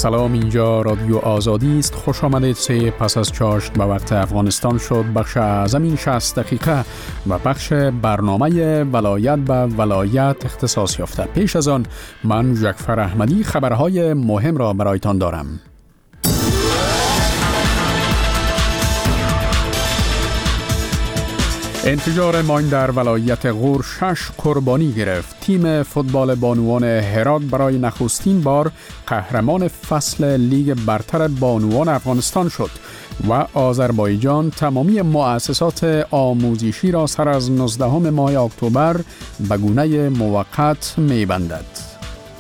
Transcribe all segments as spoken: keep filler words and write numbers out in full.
سلام، اینجا رادیو آزادی است. خوش آمدید. سه پس از چاشت به وقت افغانستان شد. بخش اعظم این شصت دقیقه و بخش برنامه ولایت به ولایت اختصاص یافته. پیش از آن من جعفر احمدی خبرهای مهم را برایتان دارم. انفجار ماین در ولایت غور شش قربانی گرفت. تیم فوتبال بانوان هرات برای نخستین بار قهرمان فصل لیگ برتر بانوان افغانستان شد و آذربایجان تمامی مؤسسات آموزشی را سر از نوزدهم ماه اکتبر به گونه موقت می‌بندد.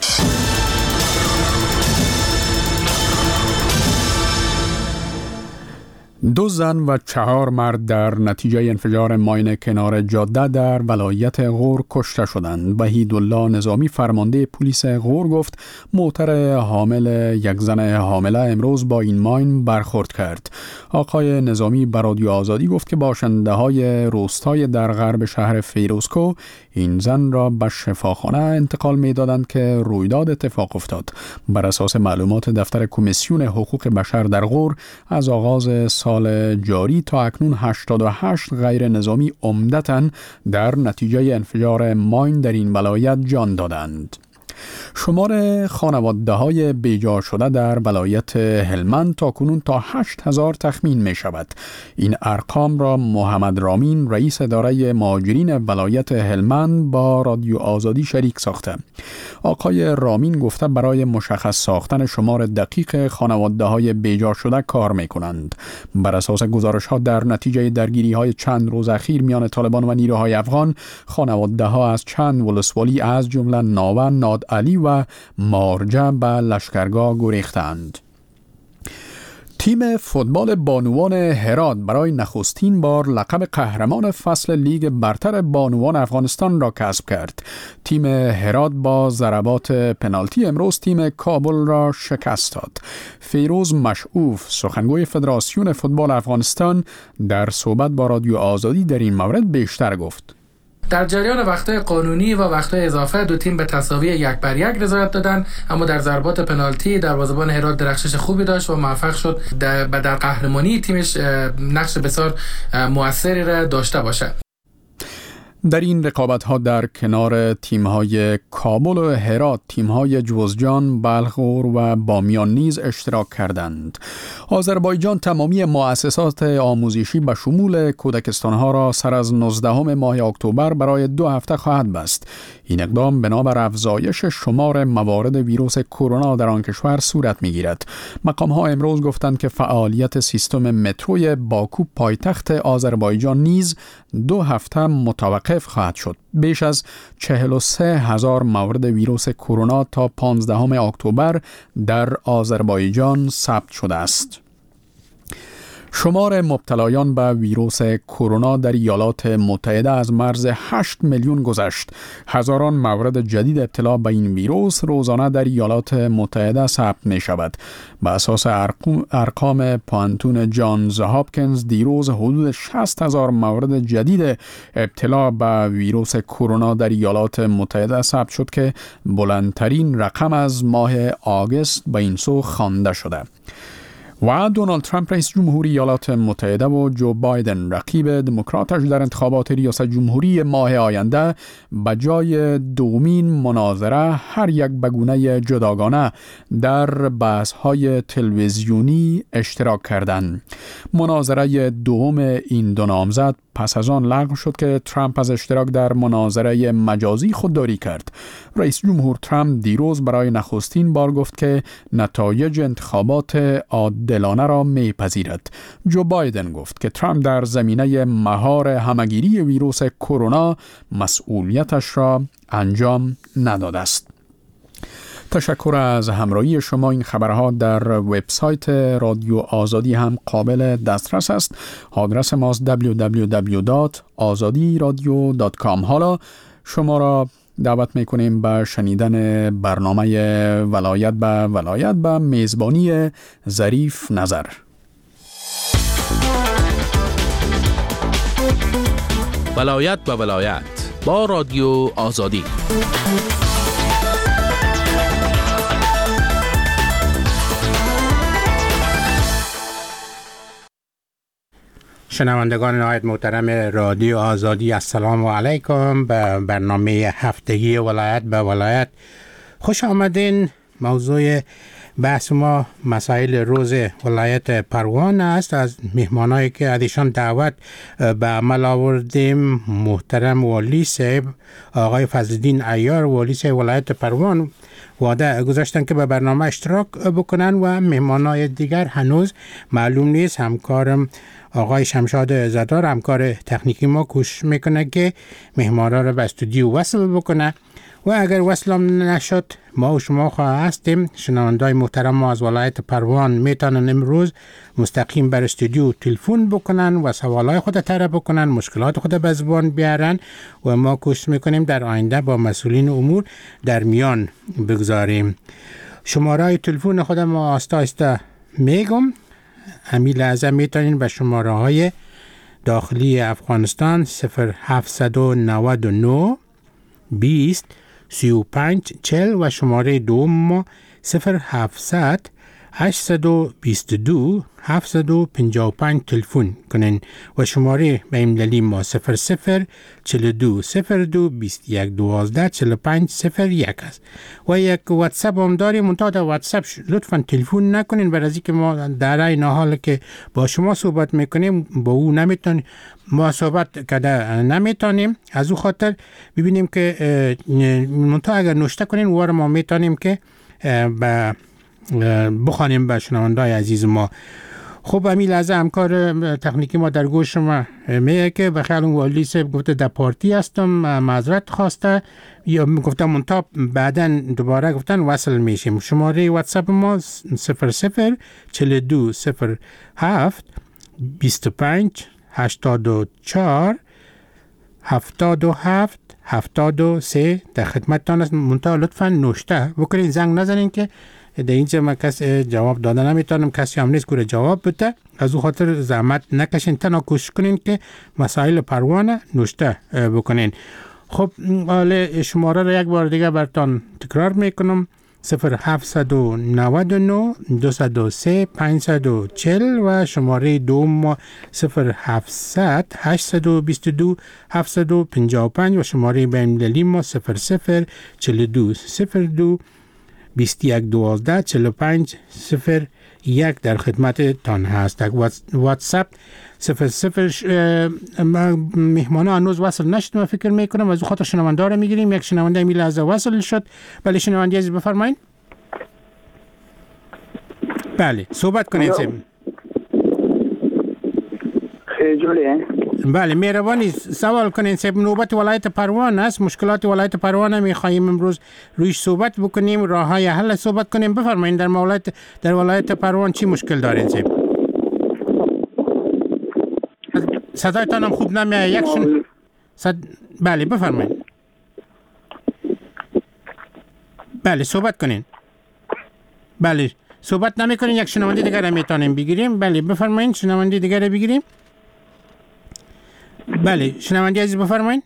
دو زن و چهار مرد در نتیجه انفجار ماین کنار جاده در ولایت غور کشته شدند. وحیدالله نظامی فرمانده پلیس غور گفت موتر حامل یک زن حامله امروز با این ماین برخورد کرد. آقای نظامی به رادیو آزادی گفت که باشنده های روستای در غرب شهر فیروزکو این زن را به شفاخانه انتقال می دادند که رویداد اتفاق افتاد. بر اساس معلومات دفتر کمیسیون حقوق بشر در غور، از آغاز سال جاری تا اکنون هشتاد و هشت غیر نظامی عمدتاً در نتیجه انفجار ماین در این ولایت جان دادند. شمار خانواده‌های بیجا شده در ولایت هلمند تا کنون تا هشت هزار تخمین می شود. این ارقام را محمد رامین، رئیس اداره مهاجرین ولایت هلمند، با رادیو آزادی شریک ساخته. آقای رامین گفته برای مشخص ساختن شمار دقیق خانواده‌های بیجا شده کار می کنند. بر اساس گزارش‌ها در نتیجه درگیری‌های چند روز اخیر میان طالبان و نیروهای افغان، خانواده‌ها از چند ولسوالی از جمله ناون، ناد علی و مارجه به لشکرگاه گریختند. تیم فوتبال بانوان هرات برای نخستین بار لقب قهرمان فصل لیگ برتر بانوان افغانستان را کسب کرد. تیم هرات با ضربات پنالتی امروز تیم کابل را شکست داد. فیروز مشعوف، سخنگوی فدراسیون فوتبال افغانستان، در صحبت با رادیو آزادی در این مورد بیشتر گفت. در جریان وقت‌های قانونی و وقت‌های اضافه دو تیم به تساوی یک بر یک رضایت دادند، اما در ضربات پنالتی دروازه‌بان هرات درخشش خوبی داشت و موفق شد در, در قهرمانی تیمش نقش بسیار موثری را داشته باشد. در این رقابت‌ها در کنار تیم‌های کابل و هرات، تیم‌های جوزجان، بلخور و بامیان نیز اشتراک کردند. آذربایجان تمامی مؤسسات آموزشی به شمول کودکستان‌ها را سر از نوزدهم ماه اکتبر برای دو هفته خواهد بست. این اقدام بنابر افزایش شمار موارد ویروس کرونا در آن کشور صورت می‌گیرد. مقام‌ها امروز گفتند که فعالیت سیستم متروی باکو پایتخت آذربایجان نیز دو هفته متوقف خواهد شد. بیش از چهل و سه هزار مورد ویروس کرونا تا پانزدهم اکتبر در آذربایجان ثبت شده است. شمار مبتلایان به ویروس کرونا در ایالات متحده از مرز هشت میلیون گذشت. هزاران مورد جدید ابتلا به این ویروس روزانه در ایالات متحده ثبت می شود. به اساس ارقام پانتون جانز هاپکینز، دیروز حدود شصت هزار مورد جدید ابتلا به ویروس کرونا در ایالات متحده ثبت شد که بلندترین رقم از ماه آگوست به این سو خوانده شده. و دونالد ترامپ رئیس جمهوری ایالات متحده و جو بایدن رقیب دموکراتش در انتخابات ریاست جمهوری ماه آینده به جای دومین مناظره هر یک به گونه جداگانه در بحث‌های تلویزیونی اشتراک کردند. مناظره دوم این دو نامزد پس از آن لغو شد که ترامپ از اشتراک در مناظره مجازی خودداری کرد. رئیس جمهور ترامپ دیروز برای نخستین بار گفت که نتایج انتخابات عادلانه را میپذیرد. جو بایدن گفت که ترامپ در زمینه مهار همگیری ویروس کرونا مسئولیتش را انجام نداده است. تشکر از همراهی شما. این خبرها در وبسایت رادیو آزادی هم قابل دسترس است. آدرس ماست دبلیو دبلیو دبلیو دات آزادی رادیو دات کام. حالا شما را دعوت میکنیم به شنیدن برنامه ولایت به ولایت به میزبانی ظریف نظر. ولایت به ولایت با رادیو آزادی. شنوندگان نهایت محترم رادیو آزادی، السلام علیکم. به برنامه هفتگی ولایت به ولایت خوش آمدین. موضوع بحث ما مسائل روز ولایت پروان است. از مهمانایی که ازشان دعوت به عمل آوردیم محترم والی صاحب آقای فضلالدین عیار، والی صاحب ولایت پروان، وعده گذاشتن که به برنامه اشتراک بکنن و مهمانای دیگر هنوز معلوم نیست. همکارم آقای شمشاد زدار، همکار تکنیکی ما، کوشش میکنه که مهمانا رو به استودیو وصل بکنه و اگر وصلم نشد ما و شما خواه هستیم. شنوندای محترم ما از ولایت پروان میتونن امروز مستقیم بر استودیو تلفن بکنن و سوالای خود طرح بکنن، مشکلات خود به زبان بیارن و ما کوشش میکنیم در آینده با مسئولین امور در میان بگذاریم. شماره تلفن خود ما آستا آستا میگم. همین لحظه میتونین به شماره های داخلی افغانستان صفر هفت نه نه بیست سی و پنج چل و شماره دوم ما صفر هفتصد هشتصد بیست و دو هفتصد و پنجاه و پنج تلفن کنین و شماره بین المللی ما صفر صفر چهل و دو صفر دو بیست و یک دوازده چهل و پنج صفر یک است و یک واتساپ هم داریم. منتها در واتساپ لطفا تلفن نکنین، برای اینکه ما در این حال که با شما صحبت میکنیم با او نمیتونیم ما صحبت کرده نمیتونیم. از او خاطر ببینیم که منتها اگر نوشته کنین وار ما میتونیم که به بخوانیم به شنوندای عزیز ما. خب همین لحظه همکار تکنیکی ما در گوش ما میگه که بخیال اون والی صاحب گفته در پارتی هستم، معذرت خواسته یا گفتم منتها بعدا دوباره گفتن وصل میشیم. شماره واتساپ ما صفر صفر چهل و دو صفر هفت بیست و پنج هشتاد و چهار هفتاد و هفت هفتاد و سه در خدمتتان است. منتها لطفا نوشته بکنین، زنگ نزنین که در اینجا من کسی جواب داده نمیتونم، کسی هم نیست که جواب بده. از او خاطر زحمت نکشین، تنها کوشش کنین که مسائل پروانه نوشته بکنین. خب حالا شماره را یک بار دیگه براتون تکرار میکنم صفر هفت نه نه دویست و سه پانصد و چهل و شماره دوم صفر هفتصد هشتصد و بیست و دو هفتصد و پنجاه و پنج و شماره بین المللی ما صفر صفر چهل و دو صفر دو بیست و یک دوازده چهل و پنج صفر یک در خدمت تان هست. واتساپ صفر صفر مهمانه هنوز وصل نشد من فکر میکنم، از او خاطر شنونده رو میگیریم. یک شنونده می لحظه وصل شد. بله شنونده عزیز بفرمایید. بله صحبت کنید. خیلی بله مهربانی سوال کنین صاحب. نوبت ولایت پروان است، مشکلات ولایت پروان میخواهیم امروز رویش صحبت بکنیم، راه های حل صحبت کنیم. بفرمایید در ولایت در ولایت پروان چی مشکل دارین صاحب؟ صدایتان هم خوب نمیاد. یک شن... صد... بله بفرمایید. بله صحبت کنین. بله صحبت نمی کنین، یک شنونده دیگر هم میتونیم بگیریم. بله بفرمایید شنونده دیگر بگیریم. بله شنونده عزیز بفرمایید.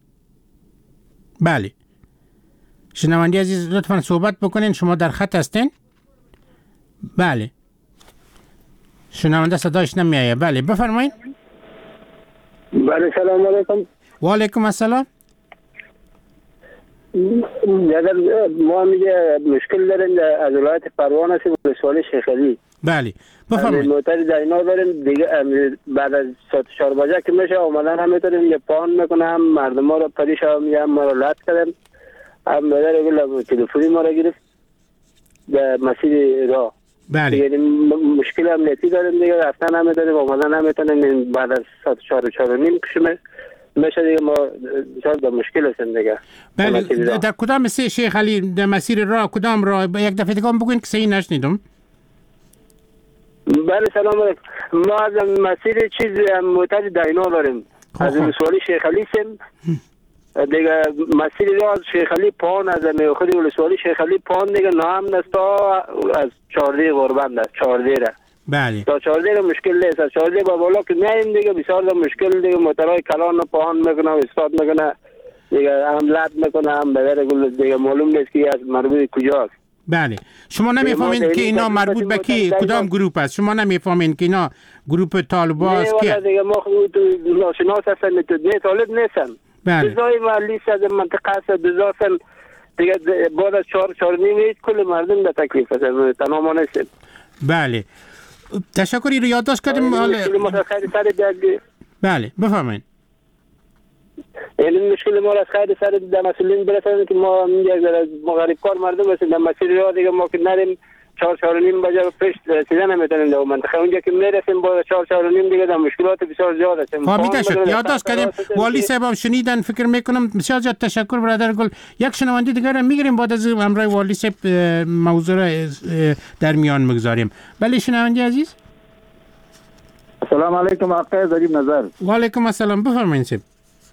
بله شنونده عزیز لطفا صحبت بکنین، شما در خط هستین. بله شنونده صدایش نمیآید. بله بفرمایید. بله سلام علیکم. و علیکم السلام. ما میگه مشکل داریم از ولایت پروان هستیم، ولسوالی شیخ علی. بله بفرمایید. موتر در اینا داریم دیگه، بعد از ساعت چهار بجه که میشه اومدن هم میتونیم یه پان میکنم، مردم ها رو پریش هم میگم ما رو لط کردن، هم مادر گل تلفنی ما رو گرفت در مسیر راه. بله یعنی مشکل امنیتی داریم دیگه، رفتن هم میتونیم اومدن هم میتونیم، بعد از ساعت چهار چهار و نیم کشمه میشه دیگه ما بسیار در مشکل هستیم دیگه. بله در کدام سه شیخ علی در مسیر راه کدام راه؟ یک دفعه دیگه هم بگوین که صحیح نشنیدم. بله سلام علیکم. ما از مسیر چیز موتر داینا داریم، از ولسوالی شیخ علی سیم دیگه، مسیر راه از شیخ علی پان، از خود ولسوالی شیخ علی پان دیگه نام نستا از چهارده غربند است چهارده را. بله تا چهارده مشکل نیست، از چهارده با بالا که میایم دیگه بسیار مشکل دیگه، موترهای کلان پان میکنه و استاد میکنه دیگه، هم لط میکنه هم بدر گل دیگه، معلوم نیست که از مربوط کجاست. بله شما نمیفهمین که اینا مربوط به کی کدام گروه است؟ شما نمیفهمین که اینا گروه طالبان است که نه دیگه ما خود ناشناس هستن نه طالب نیستن. بله بزای محلی از منطقه است بزاسن دیگه بعد از چهار چهار نیمه کل مردم در تکلیف هستن تنها ما نیستیم. بله تشکری رو یادداشت کردیم. حالا بله بفرمایید. این مشکل ما از خیر سر در مسئولین برسند که ما یک ذره مغرب کار مردم هستیم در مسیر راه دیگه ما که نریم چهار چهار و نیم بجه پیش رسیدن نمیتونیم در منطقه اونجا که میرسیم با چهار چهار و نیم دیگه در مشکلات بسیار زیاد هستیم. فهمیده شد. یادداشت کردیم. والی صاحب هم شنیدن فکر میکنم. بسیار زیاد تشکر برادر گل. یک شنونده دیگر هم میگیریم بعد از همراه والی صاحب موضوع را در میان میگذاریم. بله شنونده عزیز. السلام علیکم آقای ظریف نظر. و علیکم السلام بفرمایید صاحب.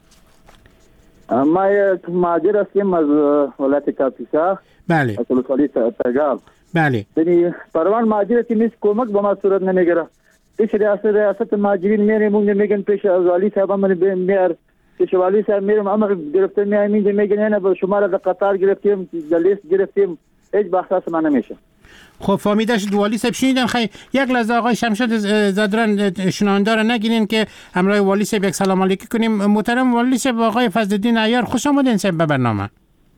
ما یک مهاجر هستیم از ولایت کاپیسا. بله. از ولسوالی تگاب. بله. یعنی پروان مهاجر که نیست کمک به ما صورت نمیگیره. پیش ریاست ریاست مهاجرین میریم اون میگن پیش از والی صاحب من میار پیش والی صاحب میرم امر گرفته میایم اینجا میگن نه به شما را در قطار گرفتیم در لیست گرفتیم هیچ بحث ما نمیشه. خب فهمیده شد. والی صاحب شنیدن. خیلی یک لحظه آقای شمشاد زادران شنونده را نگیرین که همراه والی صاحب یک سلام علیکی کنیم. محترم والی صاحب آقای فضلالدین عیار خوش آمدین صاحب به برنامه.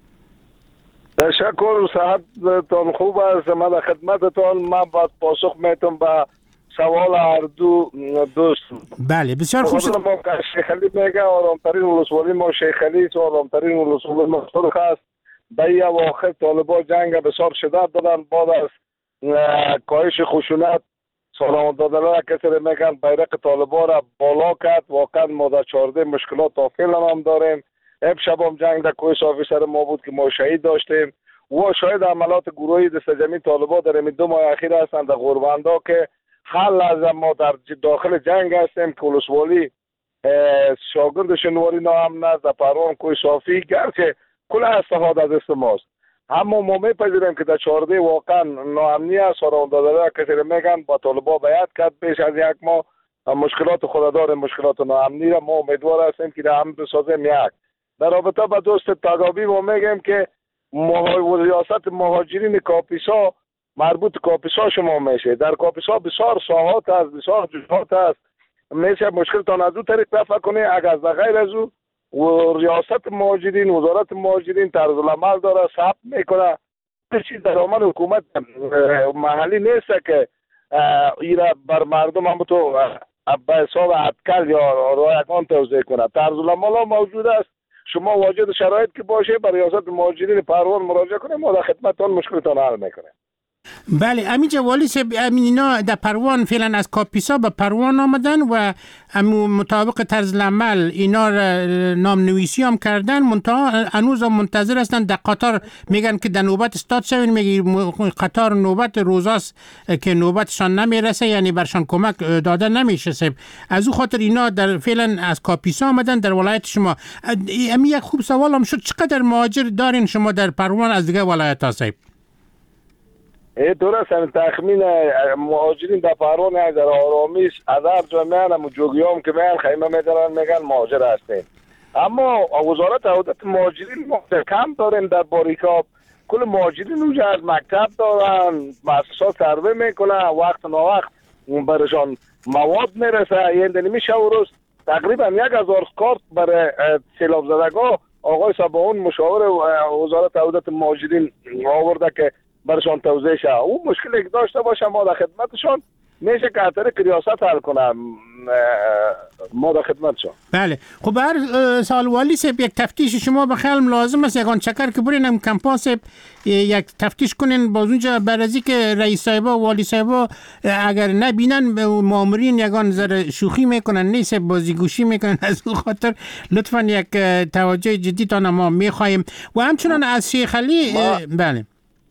تشکر صحبتتان خوب است. من در خدمتتان. من باید پاسخ میتونم به سوال هر دو دوست. بله بسیار خوب. ما شیخ علی میگه آرامترین ولسوالی ما شیخ علی است. آرامترین ولسوالی ما سرخ است. به این اواخر طالبان جنگ بسیار شدت دادن. بعد از کاهش خشونت سالان دادن کسی میگن بیرق طالبان را بالا کرد. واقعا ما در چهارده مشکلات تا فعلا هم داریم. امشب هم جنگ در کوه صافی سر ما بود که ما شهید داشتیم. و شاید عملات گروهی دست جمعی طالبان در این دو ماه اخیر هستند در غوربندا که هر لحظه ما در داخل جنگ هستیم که ولسوالی شاگرد شنواری نام نه در پروان کوه صافی گرچه کل استفاده از است ماست. اما ما میپذیریم که در چهارده واقعا ناامنی است. سالان دادن کسی میگن با طالبان بیعت کرد پیش از یک ماه مشکلات خود داریم. مشکلات ناامنی را ما امیدوار هستیم که در هم بسازیم. یک در رابطه با دوست تگابی ما میگیم که ریاست مهاجرین کاپیسا مربوط کاپیسا شما میشه. در کاپیسا بسیار ساحات است بسیار جزئیات است. میشه مشکلتان از او طریق رفع کنه. اگر از غیر از او و ریاست مهاجرین وزارت مهاجرین طرز العمل داره ثبت میکنه. چیز در عمل حکومت محلی نیست که ایرا بر مردم هم تو به حساب اتکل یا رایگان توزیع کنه. طرز العمل موجود است. شما واجد شرایط که باشه برای ریاست مهاجرین پروان مراجعه کنه. ما در خدمتتان مشکلتان حل میکنه. بله امینجا والی صاحب اینا در پروان فعلا از کاپیسا به پروان آمدن و مطابق طرز العمل اینا نام نویسی هم کردن. منتها هنوز هم منتظر هستن در قطار. میگن که در نوبت استاد شوین. میگه قطار نوبت روزاست که نوبتشان نمیرسه یعنی برشان کمک داده نمیشه صاحب. از او خاطر اینا در فعلا از کاپیسا آمدن در ولایت شما. امی یک خوب سوال هم شد چقدر مهاجر دارین شما در پروان از دیگه ولایت ها صاحب؟ ای درست هم تخمین مهاجرین در پروان از در آرامیش از هر جا میان هم جوگیام که میان خیمه میدارن میگن مهاجر هستیم. اما وزارت عودت مهاجرین ما کم داریم در باریکاب. کل مهاجرین اونجا از مکتب دارن مؤسسات سروه میکنن وقت نا وقت برشان مواد میرسه. یه دنی میشه و روز تقریبا یک هزار کارت برای سیلاب زدگاه آقای سباون مشاور وزارت عودت مهاجرین آورده که برشان توزیع شه. او مشکلی که داشته باشه ما در خدمتشان میشه که طریق ریاست حل کنم. ما در خدمتشان. بله خب هر سال والی صاحب یک تفتیش شما به خیال لازم است. یکان چکر که برین هم کمپاس یک تفتیش کنین باز اونجا برازی که رئیس صاحبا و والی صاحبا اگر نبینن مامورین یکان زر شوخی میکنن نیست بازیگوشی میکنن. از اون خاطر لطفا یک توجه جدی تان ما میخوایم. و همچنان از شیخ علی بله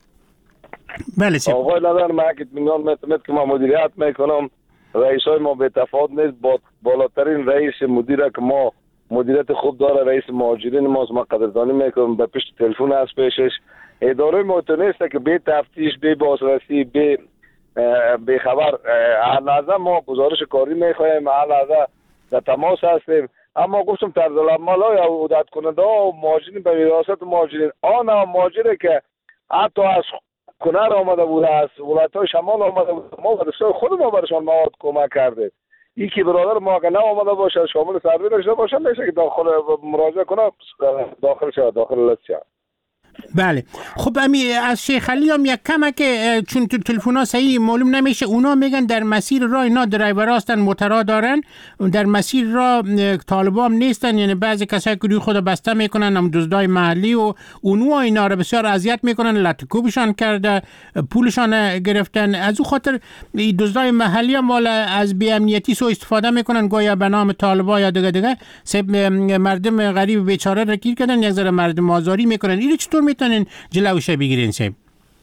بله سیب. آقای لدن من که اطمینان میتونید که ما مدیریت میکنم. رئیس های ما به تفاوت نیست. با بالاترین رئیس مدیره که ما مدیریت خوب داره رئیس مهاجرین ماست. ما قدردانی میکنم. به پشت تلفن هست پیشش. اداره ما تو نیست که به تفتیش به بازرسی به به خبر هر لحظه ما گزارش کاری میخوایم. هر لحظه در تماس هستیم. اما گفتم طرز العمل های عودت کننده ها و مهاجرین به ریاست مهاجرین آن مهاجره که حتی از کنر آمده بوده، از ولایت‌های شمال آمده بوده. ما به دستور خود ما برشان مواد کمک کرده. این که برادر ما اگه نآمده باشه، شامل سروی داشته باشه، میشه که داخل مراجعه کنه، داخل شد، داخل لیست شد. بله. خب امی از شیخ علی هم یک کمه که چون تلفن ها صحیح معلوم نمیشه، اونا میگن در مسیر راه اینا درایور هستن، موترها دارن، در مسیر راه طالبا هم نیستن، یعنی بعضی کسایی که روی خود بسته میکنن، هم دزدای محلی و اونو اینا رو بسیار اذیت میکنن، لطکوبشان کرده، پولشان گرفتن. از او خاطر دزدای محلی هم والا از بی امنیتی سو استفاده میکنن، گویا به نام طالبا یا دیگه دیگه سب مردم غریب بیچاره را گیر کردن، یک ذره مردم آزاری میکنن. این چطور میتونن جلوش بگیرین صاحب؟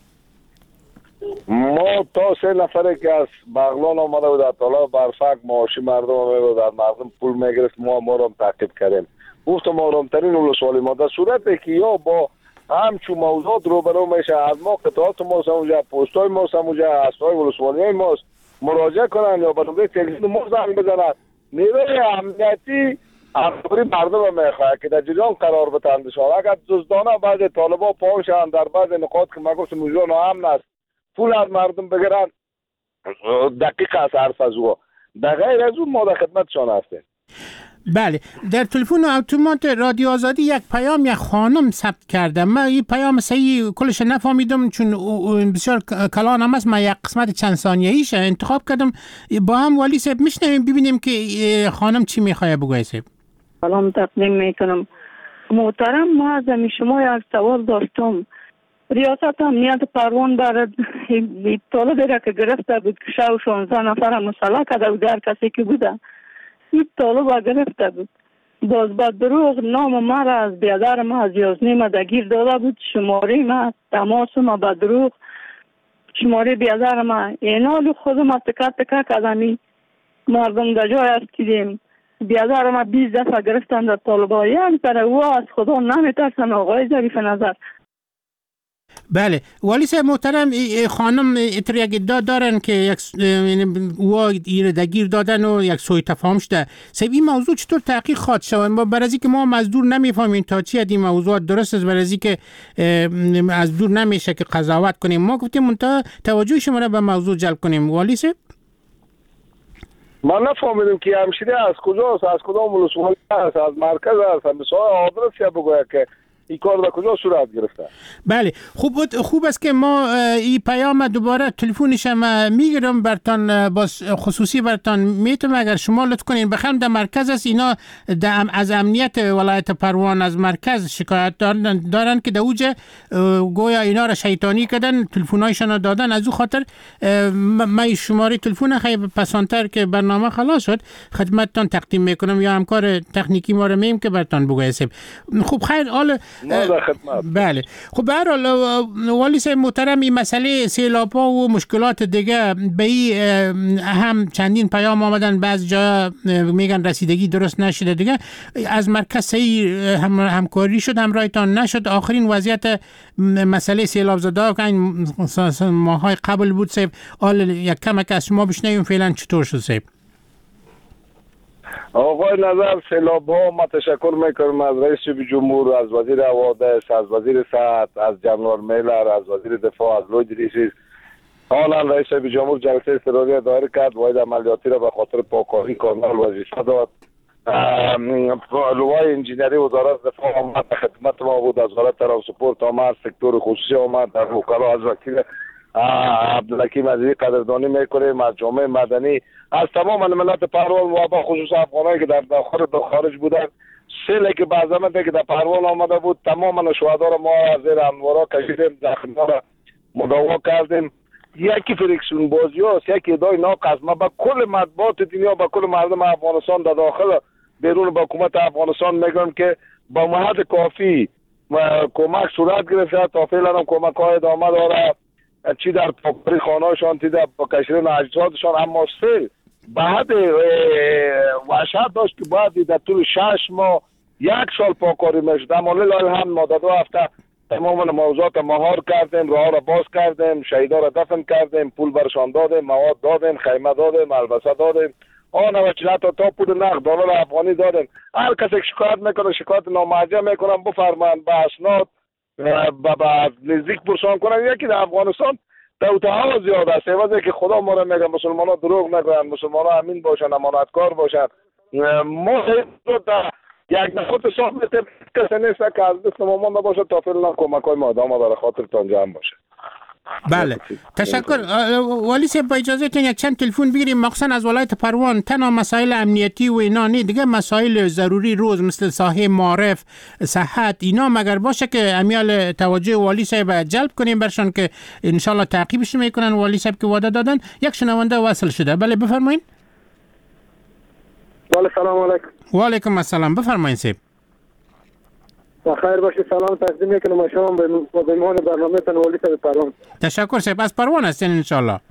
ما تا سه نفره که از بغلان آمده بود، اطلاع برفک معاشی مردم میبود، مردم پول میگرفت، ما ما رو تعقیب کردیم. گفتم آرامترین ولسوالی ما در صورتی که یا با همچون موضوعات روبرو میشه، از ما قطعات ما سموجه، پستای ما سموجه، اسبای ولسوالی ما مراجعه کنن یا به نمره تلفن ما زنگ بزنن. نیروی امنیتی اخباری مردم میخواه که در جریان قرار بتندشان. اگر دزدانه بعض طالبا پاوشن در بعض نقاط که ما گفتم موضوع ناامن است، پول از مردم بگیرن، دقیق است حرف از او. در غیر از اون ما در خدمتشان هستیم. بله. در تلفن اتومات رادیو آزادی یک پیام یک خانم ثبت کردم. من این پیام صحیح کلش نفهمیدم چون بسیار کلان هم است. من یک قسمت چند ثانیه‌ایش انتخاب کردم. با هم والی صاحب میشنویم ببینیم که خانم چی میخواد بگه. صاحب سلام تقدیم میکنم. محترم، ما از شما یک سوال داشتم. ریاست امنیت پروان برای طالبی را که گرفته بود که شو شانزده نفر مسلح کرده بود، در کسی که بوده این طالب گرفته بود، باز با دروغ نام ما را از بیادر ما از یازنی ما دگیر داده بود، شماره ما تماس ما با دروغ شماره بیادر ما اینال خود ما تکت تکت کدمی مردم در جای است کدیم. بیادر ما بیست دفعه گرفتن در طالبا، یعنی پر او از خدا نمیترسن. آقای ظریف نظر. بله. والی صاحب محترم، خانم اتر یک ادعا دارن که یک او ایر دگیر دادن و یک سوی تفاهم شده. صاحب این موضوع چطور تحقیق خواهد شود؟ ما برای که ما مزدور نمیفهمیم تا چی این موضوع درست است، برای که از دور نمیشه که قضاوت کنیم. ما گفتیم منتها توجه شما را به موضوع جلب کنیم. والی صاحب من نفهمیدم که همشیره از کجاست، از کدام ولسوالی است، از مرکز است، مثلا آدرس یا بگوید که این کار در کجا صورت گرفته. بله. خوب خوب است که ما این پیام دوباره تلفنش هم میگیرم برتان، باز خصوصی برتان میتونم اگر شما لطف کنین. بخرم در مرکز است اینا از امنیت ولایت پروان از مرکز شکایت دارن, دارن که در اوجه گویا اینا را شیطانی کردن، تلفنایشان دادن. از او خاطر من شماره تلفن خیلی پسانتر که برنامه خلاص شد خدمتتان تقدیم میکنم یا همکار تکنیکی ما رو میم که برتان بگوید. خوب خیر. حال بله. خب به هر حال والی صاحب محترم، این مسئله سیلاب‌ها و مشکلات دیگه به این هم چندین پیام آمدن، بعض جا میگن رسیدگی درست نشده دیگه. از مرکز صحیح هم همکاری شد، همراهتان نشد. آخرین وضعیت مسئله سیلاب زده که این ماهای قبل بود صاحب، حال یک کم که از شما بشنویم فعلا چطور شد صاحب؟ آقای نظر، سیلاب ها ما تشکر میکنم از رئیس جمهور، از وزیر حوادث، از وزیر صحت، از جنرال میلر، از وزیر دفاع، از لوی ریسیز. حالا رئیس جمهور جلسه اضطراری دایر کرد، واحد عملیاتی را به خاطر پاکاری کامل وظیفه داد. لوای انجینری وزارت دفاع آمد خدمت ما بود، از وزارت ترانسپورت آمد، سکتور خصوصی آمد، در وکلا از وکیل عبدالحکیم عزیزی قدردانی میکنیم، از جامعه مدنی، از تمام ملت پروان و با خصوص افغانایی که در داخل و خارج بودن. سیلی که بعض زمانی که در پروان آمده بود تمام شهدا را ما از زیر انوارا کشیدیم، زخم‌ها را مداوا کردیم. یکی فریکسیون بازی هست، یکی ادعای ناق است. ما با کل مطبوعات دنیا، با کل مردم افغانستان در داخل بیرون با حکومت افغانستان میگم که با مهد کافی کمک صورت گرفته. تا فعلا هم کمک های ادامه داره، چی در پاکاری خانه‌شان، چی در کشیدن اجسادشان. اما سیل بعد وحشت داشت که باید در طول شش ماه یک سال پاکاری میشد. اما لله هم ما در دو هفته تمام موضوعات مهار کردیم، راه را باز کردیم، شهیدا را دفن کردیم، پول برشان دادیم، مواد دادیم، خیمه دادیم، البسه دادیم، آن و چلا تا تا پول نقد دلار افغانی دادیم. هر کسی که شکایت میکنه، شکایت نامرجع میکنم بفرمایند به اسناد با نزدیک پرسان کنن. یکی در افغانستان توتها زیاد است. عوضی که خدا ما را میگه مسلمان ها دروغ نگوین، مسلمان ها امین باشن، امانتکار باشن. ما در یک نفر حساب میتیم کسی نیست که از دست ما مانده باشه تا فعلا کمک های مادام برای خاطرتان جمع باشه. بله تشکر. والی صاحب با اجازهتون یک چند تلفن بگیریم، مخصوصا از ولایت پروان. تنها مسائل امنیتی و اینا نه، دیگه مسائل ضروری روز مثل ساحه معارف، صحت، اینا مگر باشه که امیال توجه والی صاحب جلب کنیم برشان که انشالله تعقیبش میکنن. والی صاحب که وعده دادن. یک شنونده وصل شده. بله بفرمایید. بله سلام علیکم. و علیکم السلام. بفرمایید صاحب. بخیر باشید. سلام تقدیم میکنم شما به مهمان برنامه تان والی صاحب پروان. تشکر صاحب. از پروان هستین ان شاء الله؟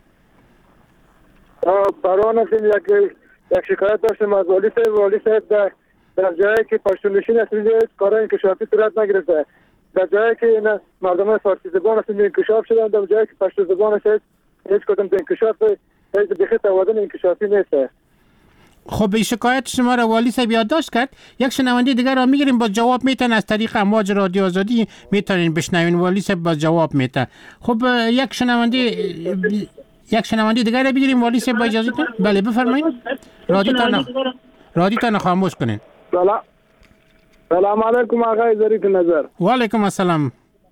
پروان هستیم. یک یک شکایت داشتم از والی صاحب. والی صاحب در در جایی که پشتون نشین هستید کارهای انکشافی صورت نگرفته. در جایی که مردم فارسی زبان هستند انکشاف شدن، در جایی که پشتو زبان هست هیچ کدام انکشاف هیچ بخیر توادن انکشافی نیست. خب این شکایت شما را والی صاحب یادداشت کرد. یک شنونده دیگر را میگیریم، با جواب میتن از طریق امواج رادیو آزادی میتونین بشنوین. والی صاحب با جواب میته. خب یک شنونده یک شنونده دیگر را بگیریم والی صاحب با اجازهتون. بله بفرمایید. رادیو تا رادیو تا خاموش کنین. سلام سلام علیکم آقای ظریف نظر. و علیکم السلام.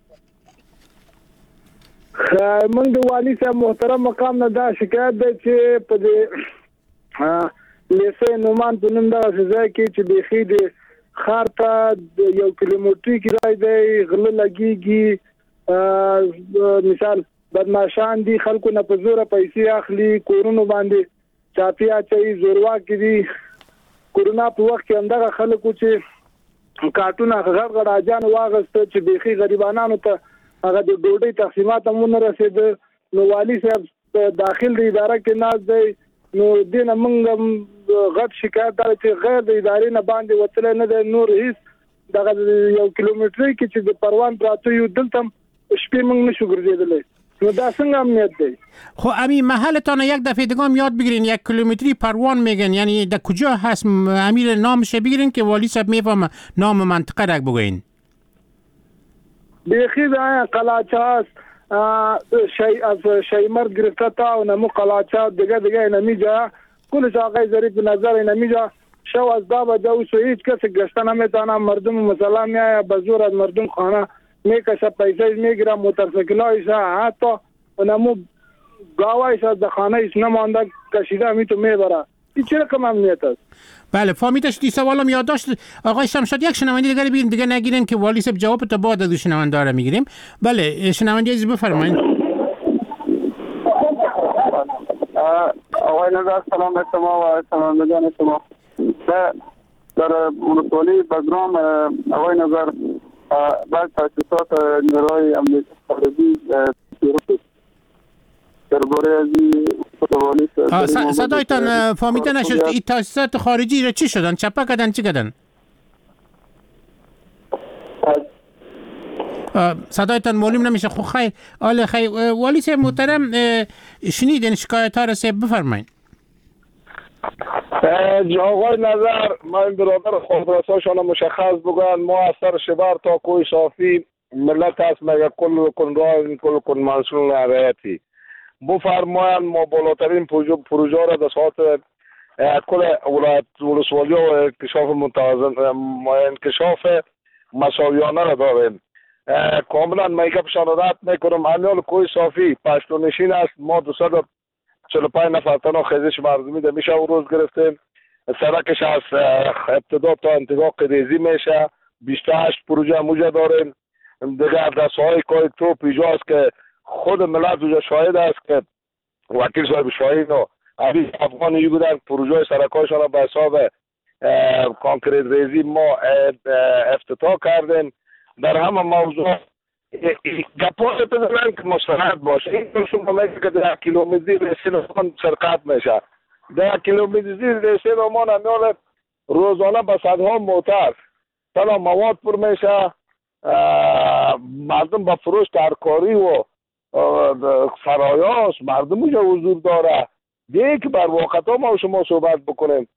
من د والی صاحب محترم مقام نه دا شکایت ده چې په دې لیسه نومان په نوم دغه ځای کې چې بېخي د ښار ته یو کیلومتري کرایه دی، غله لګېږي. مثال بدماشان دي، خلکو نه په زوره پیسې اخلي، کورونو باندې چاپی اچوي، زورواکي دي. کورونا په وخت کې همدغه خلکو چې کارټونه غړ غړ اجان واغسته چې بېخي غریبانانو ته هغه د ډوډۍ تقسیمات هم ونه رسېده. نو والي صاحب داخل د اداره کې ناست دی. نو دې نه موږ غټ شکایت دا چې غیر د ادارې نه باندې وتلی نه دی. نور هېڅ دغه یو کیلومترۍ کې چې د پروان پراته یو دلته هم شپې موږ نشو ګرځېدلی. نو دا څنګه امنیت دی؟ خب امی محلتان یک دفعه دیگه هم یاد بگیرین. یک کیلومتری پروان میگن، یعنی در کجا هست؟ امیر نامش بگیرین که والی صاحب میفهمه نام منطقه را بگوین. بیخی دا قلاچه هست، شی از شیمر گرفته تا و نمو قلاچه دیگه دیگه نمیجا کلش آقای ظریف نظر نمیجا شو از دابا دوسو هیچ کسی گشته نمیتانه. مردم مثلا میایه بزور از مردم خانه میکشه، پیسه میگیره، موترسیکلایش حتی و نمو گاوایش از خانه ایش نمانده کشیده همی تو میبره. این چه رقم امنیت است؟ بله فهمیدش. دی سوالم یادداشت آقای شمشاد. یک شنونده دیگه بگیریم دیگه نگیرین که والی صاحب جواب تا بعد از شنونده رو میگیریم. بله شنونده عزیز بفرمایید. آقای نظر سلام به شما و شنوندگان شما. در ولسوالی بگرام آقای نظر بعد تاسیسات نیروهای امنیتی خارجی شروع شد. درباره از صدایتان فهمیده نشد. این تاسیسات خارجی را چی شدن؟ چپا کردن چی کردن؟ صدایتان معلوم نمیشه. خب خیر آله خیر. والی صاحب محترم شنیدین شکایت ها را صاحب بفرمایید. آقای نظر من برادر خودرساشان مشخص بگوین. ما از سر شبر تا کوی صافی ملت هست مگه کل کن راه کل کن منصول نهایتی بفرماین. ما بالاترین پروژه را در ساعت کل ولایت ولسوالی و انکشاف متوازن انکشاف مساویانه را داریم. کاملا میگه پشان رد میکنم. امیال کوی صافی پشتو نشین است. ما دوصد و چهل و پنج نفر تنها خیزش مردمی در میشه و روز گرفتیم. سرکش از ابتدا تا انتقال قدیزی میشه. بیست و هشت پروژه موجه داریم. دیگر دسته های کاری تو پیجا است که خود ملت اوجا شاهد است که وکیل صاحب شاهین و عبی افغانی بودن. پروژه سرکایشان را به حساب کانکریت ریزی ما افتتاح کردیم. در همه موضوع گپاس بزنن که مستند باشه. این رسوم میگه که در کیلومتری رسیدمان سرقت میشه. در کیلومتری رسیدمان امیال روزانه به صدها موتر تلا مواد پر میشه. مردم با فروش ترکاری و فرایاس مردم اونجا حضور داره. دیگه که بر واقعا ما شما صحبت بکنیم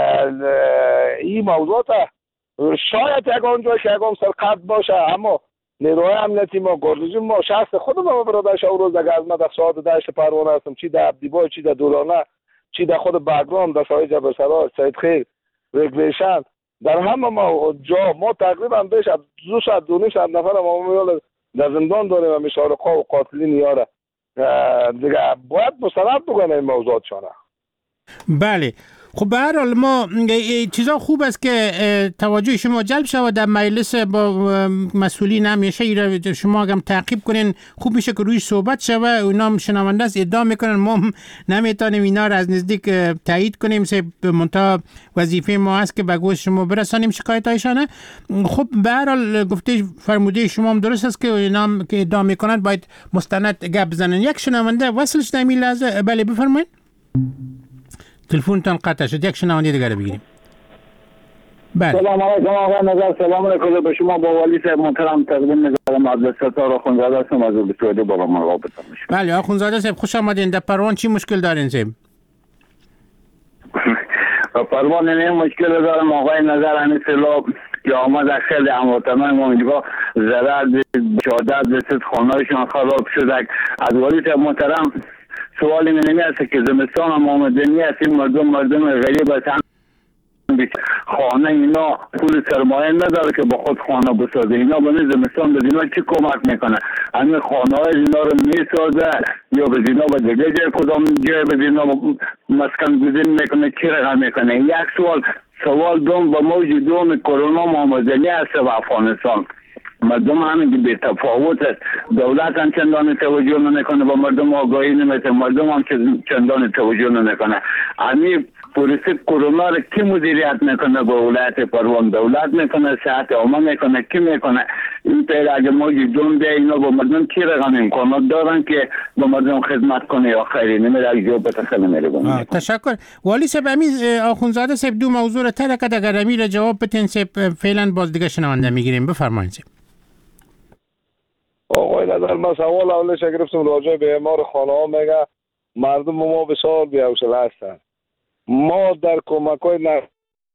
این موضوعات شاید یکان جای که یکان سرقت باشه، اما نیروهای امنیتی ما، گاردوزی ما، شخص خود ما برادر شاوروز اگر از ما در ساعت دشت پروانه هستم، چی در عبدیبای، چی در دورانه، چی در خود بگرام، در سایه جبرسرا، سید خیر، ریگویشن، در همه ما جا ما تقریبا بیش از دو ساعت دو نیم ساعت نفر ما میال در زندان داریم و مشارقا و قاتلین یاره دیگه باید مستند بکنه این موضوعات شانه. بله خب به هر حال ما چیزا خوب است که توجه شما جلب شود در مجلس با مسئولین همیشه ایره شما اگم تعقیب کنین خوب میشه که رویش صحبت شود. اونا هم شنونده است ادعا میکنن ما نمیتونیم اینا را از نزدیک تایید کنیم، سه منتها وظیفه ما هست که به گوش شما برسانیم شکایت هایشانه. خب به هر حال گفته فرموده شما هم درست است که اینا که ادعا میکنن باید مستند گپ بزنن. یک شنونده وصلش در این لحظه. بله بفرمایید. تلفنتون قطع شد، یک شنونده دیگه بگیریم. بله. سلام علیکم آقای نظر، سلام علیکم به شما با والی صاحب محترم تقدیم می‌کنم. عبدالستار آخوندزاده هستم از بسعودی بابا مرغابت میشم. بله آخوندزاده صاحب خوش آمدین. در پروان چی مشکل دارین صاحب؟ پروان نه مشکل دارم آقای نظر، همین سیلاب که آمد از خیلی هموطنان ما اینجا ضرر شهادت رسید، خانه‌شان خراب شد. از والی صاحب محترم سوالی من نمی است که زمستان هم آمدنی است، این مردم مردم غریب هستند، خانه اینا پول سرمایه نداره که با خود خانه بسازه. اینا به زمستان به اینا چی کمک میکنه؟ همین خانه های اینا رو میسازه یا به اینا به دیگه جای کدام جای به اینا مسکن گزین میکنه، چی رقم میکنه؟ یک سوال. سوال دوم، با موج دوم کرونا آمدنی است و افغانستان مردم همین که بی تفاوت است. دولت هم چندان توجه نمیکنه، با مردم آگاهی نمیده، مردم هم چندان توجه نمیکنه. همین پروسه کرونا رو کی مدیریت میکنه؟ با ولایت پروان دولت میکنه، صحت عامه میکنه، کی میکنه؟ این پیر اگه ما دوم به اینا با مردم کی رقم امکانات دارن که با مردم خدمت کنه یا خیری نمیره اگه جواب بتخیل نمیره. تشکر. والی صاحب امی آخوندزاده صاحب دو موضوع رو ترکت اگر امی را جواب بتین صاحب فعلا باز دیگه شنونده میگیریم. بفرمایید صاحب. آقای نظر ما سوال اولش گرفتم راجع به اعمار خانه ها. میگه مردم ما بسیار بی‌حوصله هستند. ما در کمک های نفت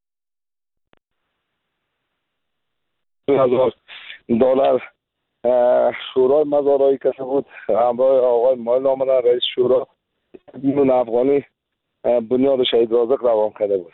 دلار شورای مزارایی کسی بود همراه آقای مایل آمدن رئیس شورا میلیون افغانی بنیاد شهید رازق روان کرده بود.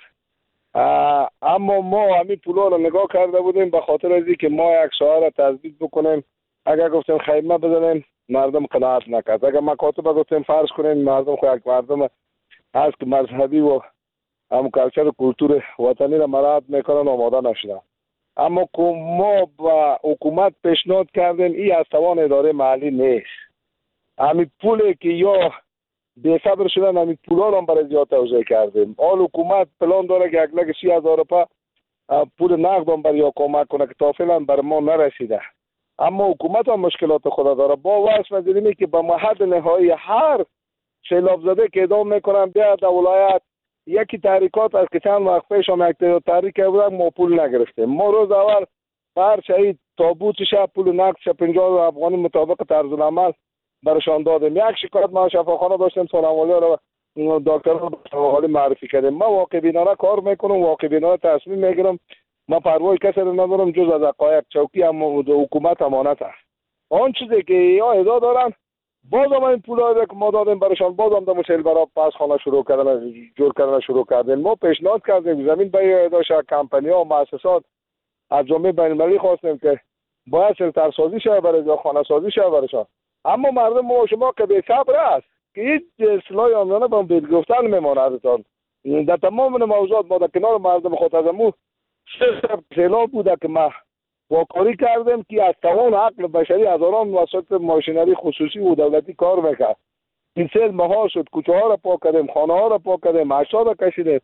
اما ما همین پولا رو نگاه کرده بودیم به خاطر از اینکه ما یک شهر را تثبیت بکنیم. اگر گفتیم خیمه بزنیم مردم قناعت نکرد. اگر مکاتب گفتیم فرض کنیم مردم خو یک مردم هست که مذهبی و هم کلچر و کلتور وطنی را مراعات میکنن آماده نشدن. اما ما با حکومت پیشنهاد کردیم این از توان اداره محلی نیست. همین پولی که یا بی صبر شدن همین پولا رو هم برای زیاد توزیع کردیم. حال حکومت پلان داره که یک لک سی هزار روپیه پول نقد هم برای کمک کنه که تا فعلا بر ما نرسیده. اما حکومت هم مشکلات خود داره. با واسه مدیرمی که به محد نهایی هر سیلاب زده که ادام میکنن بیا در ولایت یکی تحریکات است که چند وقت پیش هم یک تحریک بودن ما پول نگرفتیم. ما روز اول هر شهید تابوت شب پول نقد شب پنجاه افغانی مطابق طرز العمل برشان دادیم. یک شکایت ما شفاخانه داشتیم سلامالی رو دکتر رو معرفی کردیم. ما واقع بینانه کار میکنم، واقع بینانه تصمیم میگیرم. ما پروای کسی رو ندارم جز از حقایق. چوکی هم حکومت امانت است. آن چیزی که یا ادا دارن باز هم این پولایی که ما دادیم برشان باز هم در مشکل برای پس خانه شروع کردن جور کردن شروع کردن. ما پیشنهاد کردیم زمین به ادا شه کمپانی ها و مؤسسات از جامعه بین المللی خواستیم که باید شلتر سازی شه برای خانه سازی شه برشان. اما مردم ما شما که بی صبر است که هیچ اصلاحی عامیانه به بید گفتن میماند ازتان. در تمام موضوعات ما در کنار مردم خود از امو سه سیلاب بوده که ما واکاری کردیم که از توان عقل بشری هزاران وسایل ماشینری خصوصی و دولتی کار میکرد. این سیل مهار شد، کوچه ها را پاک کردیم، خانه ها را پاک کردیم، اشیا را کشیدیم.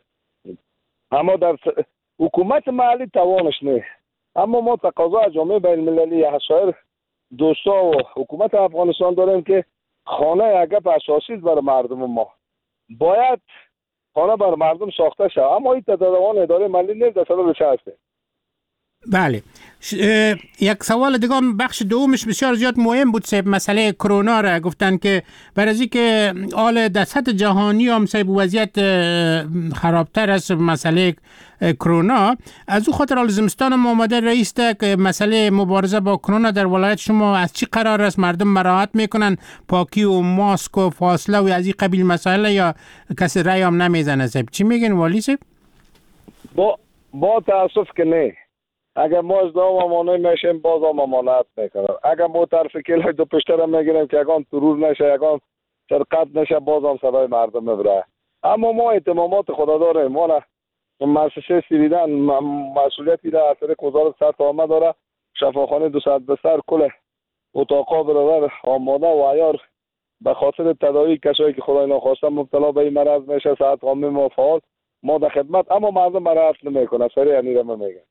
اما در حکومت محلی توانش نیست. اما ما تقاضا از جامعه بین المللی سایر دوستا و حکومت افغانستان داریم که خانه یک گپ اساسی است برای مردم ما. باید خانه برای مردم ساخته شود. اما این تداوان اداره ملی نیست در سال چه هسته. بله. یک سوال دیگه بخش دومش بسیار زیاد مهم بود صاحب، مسئله کرونا را گفتن که برای از اینکه آل در سطح جهانی هم صاحب وضعیت خرابتر است مسئله کرونا، از او خاطر آل زمستان هم آمده رئیس که مسئله مبارزه با کرونا در ولایت شما از چی قرار است؟ مردم مراعات میکنن پاکی و ماسک و فاصله و از این قبیل مسائل یا کسی رای هم نمیزنه صاحب؟ چی میگن والی صاحب؟ با با تاسف که نه، اگر ما از دام امانه میشیم باز هم امانت میکنن. اگر ما طرف کلای دو پشتر میگیریم که اگان ترور نشه اگان سرقت نشه باز هم سرای مردم میبره. اما ما اعتمامات خدا داریم. ما نه مؤسسه سیریدن مسئولیتی را از طریق وزارت صحت عامه داره. شفاخانه دو صد بستر کل اتاقا برابر آماده و عیار به خاطر تداوی کسایی که خدای ناخواسته مبتلا به این مرض میشه. صحت عامه ما فعال، ما در خدمت، اما مردم مراعات نمیکنه. سریع انیره ما میگن.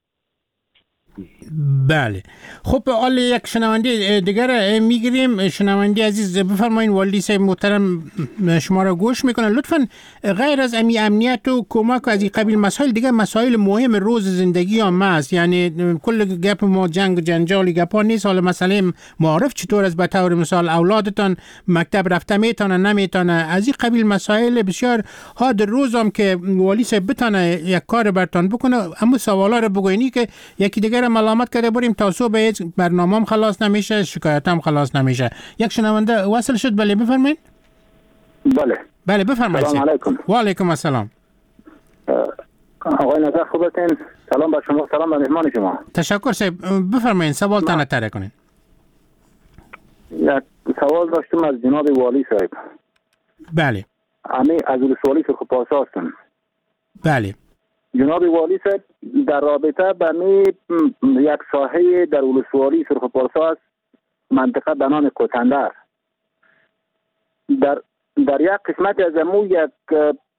بله. خب حال یک شنونده دیگر میگیریم. شنونده عزیز بفرمایید. والی صاحب محترم شما را گوش میکنن. لطفاً غیر از امی امنیت و کمک از این قبیل مسائل دیگه مسائل مهم روز زندگی هم هست، یعنی کل گپ ما جنگ و جنجال گپا نیست. حالا مسئله معارف چطور است؟ به طور مثال اولادتان مکتب رفته میتونه نمیتونه، از این قبیل مسائل بسیار ها در روز هم که والی صاحب بتونه یک کار برتان بکنه. اما سوالا رو بگوینی که یکی دیگر ملامت کرده بریم تا صبح برنامه هم خلاص نمیشه، شکایت هم خلاص نمیشه. یک شنونده وصل شد. بله بفرمایید. بله بله بفرمایید. سلام علیکم. و علیکم السلام. آقای نظر خوب هستین؟ سلام به شما، سلام به مهمان شما. تشکر صاحب. بفرمایید سوال تان طرح کنین. یک سوال داشتم از جناب والی صاحب. بله. امی از ولسوالی سرخپارسا هستم. بله. جناب والی صاحب در رابطه به می یک ساحه در ولسوالی سرخپارسا است، منطقه به نام کوتندر. در در یک قسمت از امو یک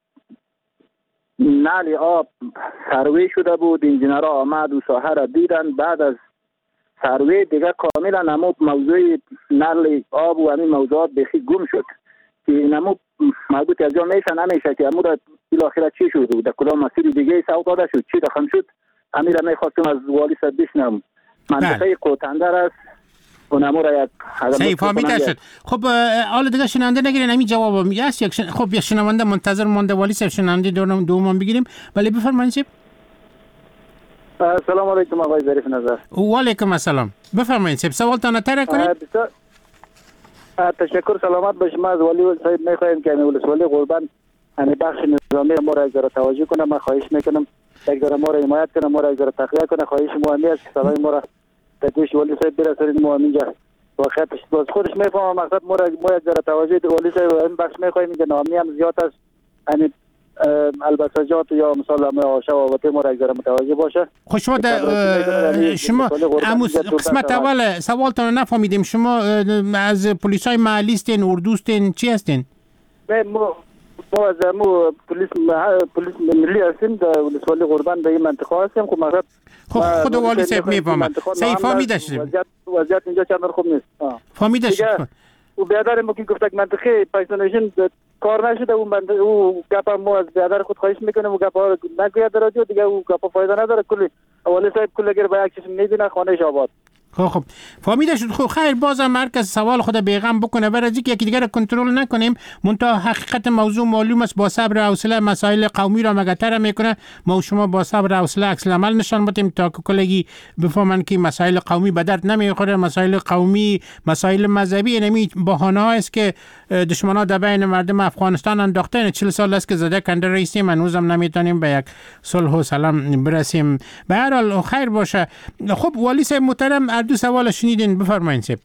نل آب سروی شده بود. انجینرها آمد و ساحه را دیدن. بعد از سروی دیگه کاملا امو موضوع نل آب و همین موضوعات بخی گم شد که نمو مربوط از جا میشه نمیشه که امو را بالاخره چی شد در کدام مسیر دیگه سوق داده شد چی دخم شد. امیر را میخواستم از والی صاحب بشنوم. منطقه کوتندر است و نمو را یک صحیح فهمیده شد. خب حالا دیگه شنونده نگیرین همین جواب میگه یک شن... خب یک شنونده منتظر مونده. والی صاحب شنونده دوم دوم بگیریم. ولی بفرمایید. سلام علیکم آقای ظریف نظر. و علیکم السلام. بفرمایید صاحب سوالتان طرح کنید. تشکر. سلامت باشید. ما از والی صاحب میخوایم که ولسوالی قربان همین بخش نظامی ما را یک ذره توجه کنه. من خواهش میکنم یک ذره ما را حمایت کنه، ما را یک ذره تقویت کنه. خواهش مهمی است که صدای ما را به گوش والی صاحب برسونید. ما اینجا واقعیتش باز خودش میفهمه مقصد ما را ما یک ذره توجه والی صاحب این بخش میخوایم که نامی هم زیاد است. یعنی البساجات یا مثلا آشا و وقتی ما را یک ذره متوجه باشه. خب شما در شما اموز قسمت اول سوالتان نفهمیدیم. شما از پلیسای محلی هستین، اردوستین، چی هستین؟ ما ما از مو پلیس پلیس ملی هستیم در ولسوالی قربان به این منطقه هستیم. خب مثلا خب خود والی صاحب میفهمه. صحیح فهمیده شد. وضعیت وضعیت اینجا چند خوب نیست. فهمیده شد. و بیادر ما که گفت یک منطقه پایسونیشن کار نشده اون بنده او گپا ما از بیادر خود خواهش میکنیم و گپا نگوید رادیو دیگه او گپا فایده نداره. کلی والی صاحب کل اگر با یک چیز میبینه خانه آباد. خب خب فهمیده شد. خب خیر بازم مرکز سوال خود بیغم بکنه برای اینکه یکی دیگر کنترل نکنیم. منتها حقیقت موضوع معلوم است. با صبر و حوصله مسائل قومی را مگتر میکنه. ما و شما با صبر و حوصله عکس العمل نشان بدیم تا که کلگی بفهمن که مسائل قومی به درد نمیخوره. مسائل قومی، مسائل مذهبی نمی بهانه است که دشمنا در بین مردم افغانستان انداخته. چهل سال است که زده کنده رئیسیم، هنوزم نمیتونیم به یک صلح و سلام برسیم. به هر حال خیر باشه. خب والی صاحب محترم دو سوال شنیدین. بفرمایید صاحب.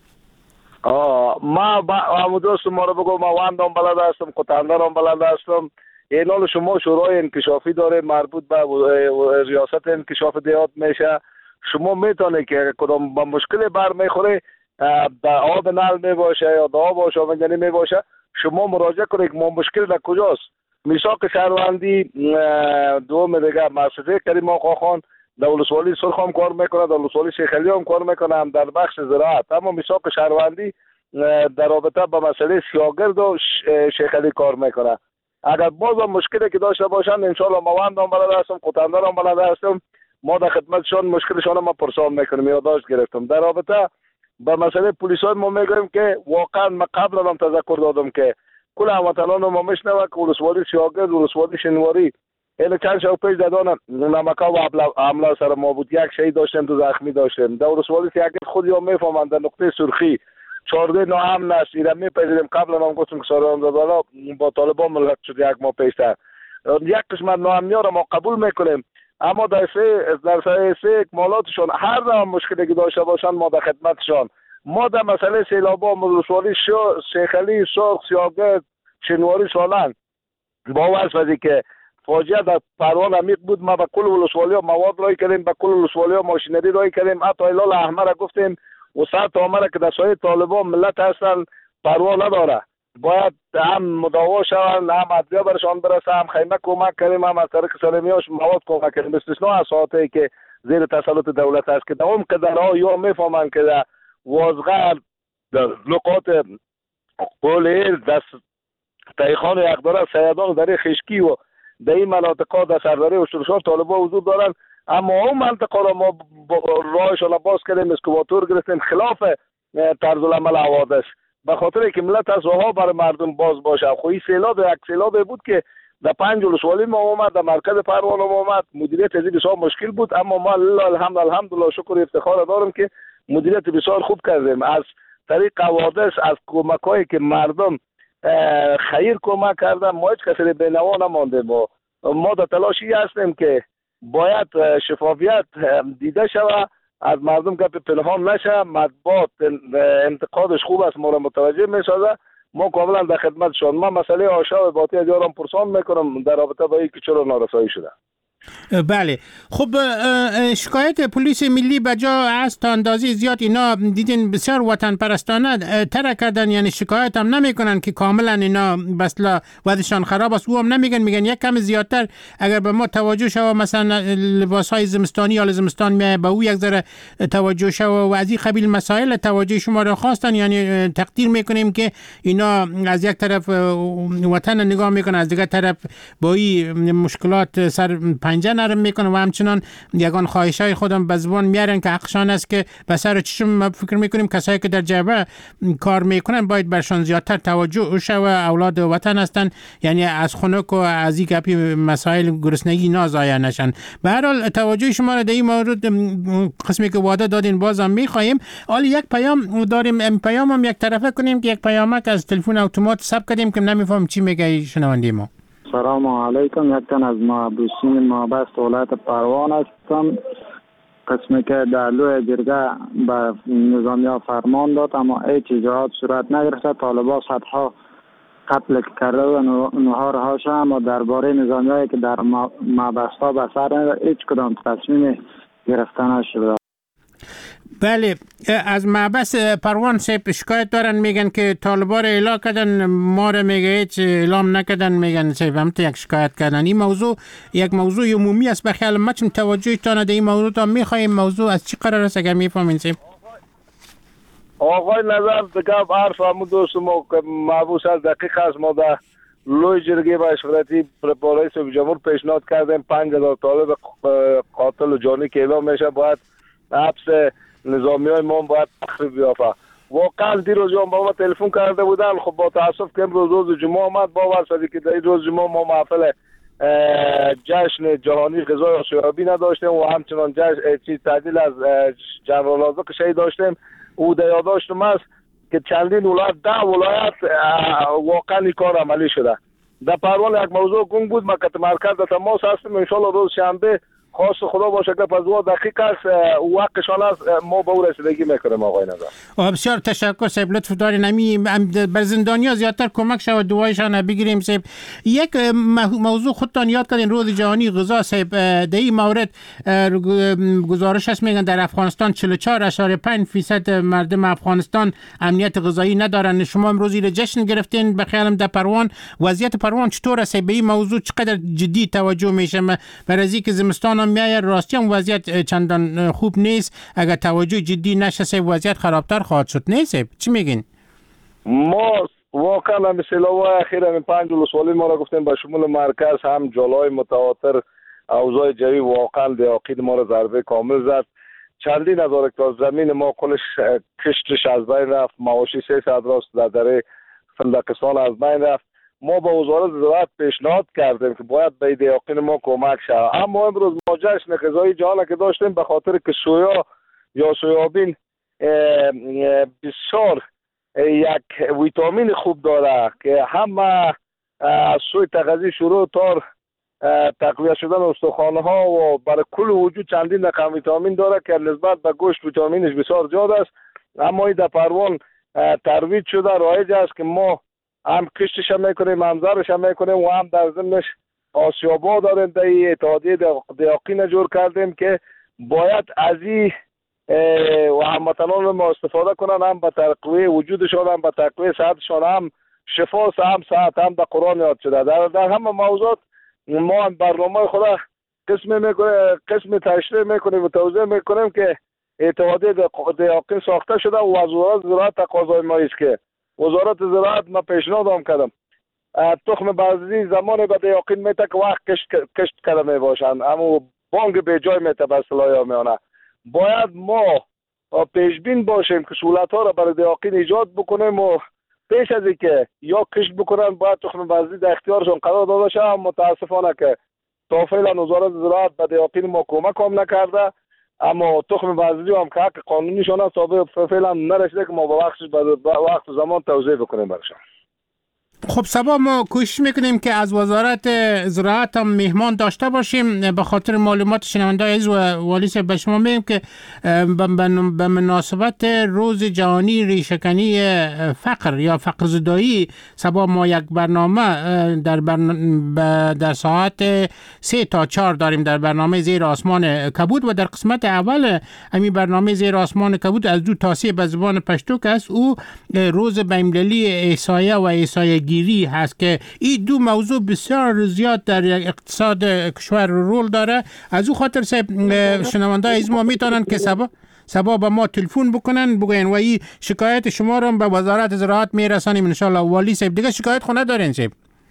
آه ما با همون دوست ما رو بگو ما واندام بلد هستم، کوتندرم بلد هستم. این حال شما شورای انکشافی داره مربوط به ریاست انکشاف دیات میشه. شما میتونه که کدام با مشکل بر میخوره به آب نل میباشه یا به آب آشامیدنی میباشه شما مراجعه کنید که ما مشکل در کجاست. میثاق شهروندی دوم دیگه مؤسسه کریم آقا خان در ولسوالی سرخ هم کار میکنه، در ولسوالی شیخ علی هم کار میکنه، هم در بخش زراعت. اما میثاق شهروندی در رابطه با مسئله سیاگرد و شیخ علی کار میکنه. اگر باز هم مشکلی که داشته باشن ان شاء الله موند هم بلد هستم، قطندر هم بلد هستم. ما در خدمتشان مشکلشان ما پرسان میکنیم. یادداشت گرفتم در رابطه با مسئله پلیسای ما میگویم که واقعا ما قبلا هم تذکر دادم که کل هموطنان ما میشنوه که ولسوالی سیاگرد ولسوالی شنواری این چند شب پیش دادن نمکا و حمله سر ما بود. یک شهید داشتیم، دو زخمی داشتیم. در ولسوالی سیاگرد خودی هم میفهمند در نقطه سرخی چهارده ناامن است. ایره میپذیریم. قبلا هم گفتم که ساران زدالا با طالبان ملحق شد یک ماه پیشتر. یک قسمت ناامنی را ما قبول میکنیم، اما در سه در سه اکمالاتشان هر نوع مشکلی که داشته باشند ما در خدمتشان. ما در مسئله سیلابا ولسوالی شیخ علی، سرخ، سیاگرد، شنواری سالنگ با واسه که فاجعه در پروان عمیق بود. ما به کل ولسوالی‌ها مواد رای کردیم، به کل ولسوالی‌ها ماشینری رای کردیم. حتی هلال احمر گفتیم و صد تا که در سایه طالبان ملت هستن پروان نداره، باید هم مداوا شوند، هم ادویه برشان برسه، هم خیمه کمک کردیم، هم از طریق سلمیاش مواد کمک کردیم. استثناء از ساعتی که زیر تسلط دولت است که دوام کدرها یا میفهمند که در وازغر در لقات قول دست تایخان یقداره سیدان در خشکی و در این مناطقه در سرداری و شرشار طالبا حضور دارن، اما اون منطقه را ما راهشان باز کردیم، اسکواتور گرفتیم خلاف طرز العمل حوادث به خاطر که ملت از راه برای مردم باز باشه. خو این سیلاب یک سیلاب بود که در پنج ولسوالی ما اومد، در مرکز پروان ما اومد. مدیریت از بسیار مشکل بود، اما ما الحمد الحمدلله شکر افتخار دارم که مدیریت بسیار خوب کردیم. از طریق حوادث، از کمکایی که مردم خیر کمک کردن، ما هیچ کسی بینوا نمانده. ما ما در تلاشی هستیم که باید شفافیت دیده شود، از مردم گپ پنهان نشه. مطبوعات انتقادش خوب است، ما را متوجه میسازه. ما کاملا در خدمتشان. ما مسئله آشا و باطی از یارم پرسان میکنم در رابطه با اینکه چرا نارسایی شده. بله خب شکایت پلیس ملی بجا است تا اندازه زیاد اینا دیدین بسیار وطن پرستانه ترک کردن، یعنی شکایت هم نمی کنن که کاملا اینا بسلا وضعشان خراب است. او هم نمیگن، میگن یک کم زیادتر اگر به ما توجه شوه، مثلا لباس های زمستانی یا زمستان میای به او یک ذره توجه شوه و از این قبیل مسائل توجه شما را خواستن. یعنی تقدیر میکنیم که اینا از یک طرف وطن نگاه میکنن، از دیگر طرف با این مشکلات سر پنجه نرم میکنن و همچنان یگان خواهشای خودم به زبان میارن که حقشان است که به سر چشم فکر میکنیم کسایی که در جبهه کار میکنن باید برشان زیادتر توجه شه و اولاد وطن هستن، یعنی از خنک و از این گپی مسائل گرسنگی نازایه نشن. به هر حال توجه شما را در این مورد قسمی که وعده دادین بازم میخواهیم. حالا یک پیام داریم، این پیام هم یک طرفه کنیم که یک پیامک از تلفن اتومات ثبت کردیم که نمیفهم چی میگه شنونده ما. سلام علیکم، یک تن از محبوسین مابست ولایت پروان هستم. قسمی که در لوی جرگه به نظامی‌ها فرمان داد اما هیچ اجراءات صورت نگرفته. طالبان صدها قتل کرده و نوها رها شده، اما درباره نظامی‌هایی که در مابست‌ها به سر هیچ کدام تصمیم گرفته نشده. بله از محبس پروان سیب شکایت دارن، میگن که طالبان را اعلام کردن، ما را میگه هیچ اعلام نکردن، میگن سیب هم یک شکایت کردن. این موضوع یک موضوع عمومی است، بخیال ما چون توجهتان در این موضوع تا میخواهیم. موضوع از چی قرار است اگر میفهمین سیب؟ آقای نظر دکه عرف همون دوست ما که محبوس از دقیق است. ما در لوی جرگه و اشورتی پرپارای صوب جمهور پیشنهاد کردیم پنج هزار طالب قاتل و جانی که اعلام میشه باید حبس نظامی های ما باید تخریب بیافه. واقعا دیروز هم با ما تلفن کرده بودن. خب با تاسف که امروز روز جمعه آمد، باور شدی که در روز جمعه ما محفل جشن جهانی غذای آسیابی نداشتیم و همچنان جشن چیز تعدیل از جنرال آزاق شهید داشتیم. او در یادداشتم است که چندین ولایت ده ولایت واقعا این کار عملی شده. در پروان یک موضوع گنگ بود، ما که مرکز در تماس هستیم. ان شاءالله روز شنبه خواست خدا باشه که پزوا دقیق است و حقشان است، ما به او رسیدگی میکنیم. آقای نظر بسیار تشکر صاحب، لطف دارین نمی بر زندانیا زیادتر کمک شود، دعایشان بگیریم صاحب. یک موضوع خودتان یاد کردین، روز جهانی غذا صاحب. در این مورد گزارش هست میگن در افغانستان چهل و چهار اشاره پنج درصد مردم افغانستان امنیت غذایی ندارن. شما امروز را جشن گرفتین، بخیالم در پروان وضعیت پروان چطور است؟ به این موضوع چقدر جدی توجه میشه؟ برای که زمستان میای راستی هم وضعیت چندان خوب نیست، اگر توجه جدی نشه وضعیت خرابتر خواهد شد. نیست چی میگین؟ ما واقعا هم سیلاب اخیر هم پنج ولسوالی ما را گفتیم به شمول مرکز هم جلای متواتر اوضاع جوی واقعا دهاقین ما را ضربه کامل زد. چندین هزار هکتار زمین ما کلش کشتش از بین رفت، مواشی سه صد راست در دره فندقستان از بین رفت. ما با وزارت زراعت پیشنهاد کردیم که باید به دهاقین ما کمک شود، اما امروز ما جشن غذایی جهان که داشتیم به خاطر که سویا یا سویابین بسیار یک ویتامین خوب داره که همه از سوی تغذیه شروع تا تقویت شدن استخوان ها و برای کل وجود چندین رقم ویتامین داره که نسبت به گوشت ویتامینش بسیار زیاد است. اما این در پروان ترویج شده، رایج است که ما هم کشتش هم میکنیم، هم زرش هم میکنیم و هم در ضمنش آسیابا داریم. در این اتحادیه دهاقین جور کردیم که باید از این و هموطنان ما استفاده کنن، هم به تقویه وجودشان، هم به تقویه صحتشان، هم شفا هم صحت، هم در قرآن یاد شده. در, در همه موضوعات ما هم برنامه خدا قسم میکنه قسم تشریح میکنیم و توضیح میکنیم که اتحادیه دهاقین ساخته شده و از وزارت زراعت تقاضای ما است که وزارت زراعت ما پیشنهاد هم کردم تخم بعضی زمان به دهاقین میته که وقت کشت, کشت کرده میباشند، اما بانگ به جای میته به اصطلاح میانه. باید ما پیشبین باشیم که سهولت ها را برای دهاقین ایجاد بکنیم و پیش از اینکه یا کشت بکنن باید تخم بعضی در اختیارشون قرار داده شد. متاسفانه که تا فعلا وزارت زراعت به دهاقین ما کمک هم نکرده، اما تخم بعضی هم که حق قانونیشان است تا فعلا نرسیده که ما به وقت زمان توضیح بکنیم برشان. خب سبا ما کوشش میکنیم که از وزارت زراعت هم مهمان داشته باشیم. به خاطر معلومات شنونده عزیز و والی صاحب به شما میگم که به مناسبت روز جهانی ریشه‌کنی فقر یا فقر زدایی سبا ما یک برنامه در برنامه در ساعت سه تا چهار داریم در برنامه زیر آسمان کبود و در قسمت اول همین برنامه زیر آسمان کبود از دو تا سه به زبان پشتو که است او روز بین‌المللی احصایه و احصایه گیری هست که این دو موضوع بسیار زیاد در اقتصاد کشور رول داره. از او خاطر صاحب شنونده از ما میتونن که سبا سبا با ما تلفن بکنن بگوین و این شکایت شما رو به وزارت زراعت میرسانیم ان شاء الله. والی صاحب دیگه شکایت خونه دارین صاحب؟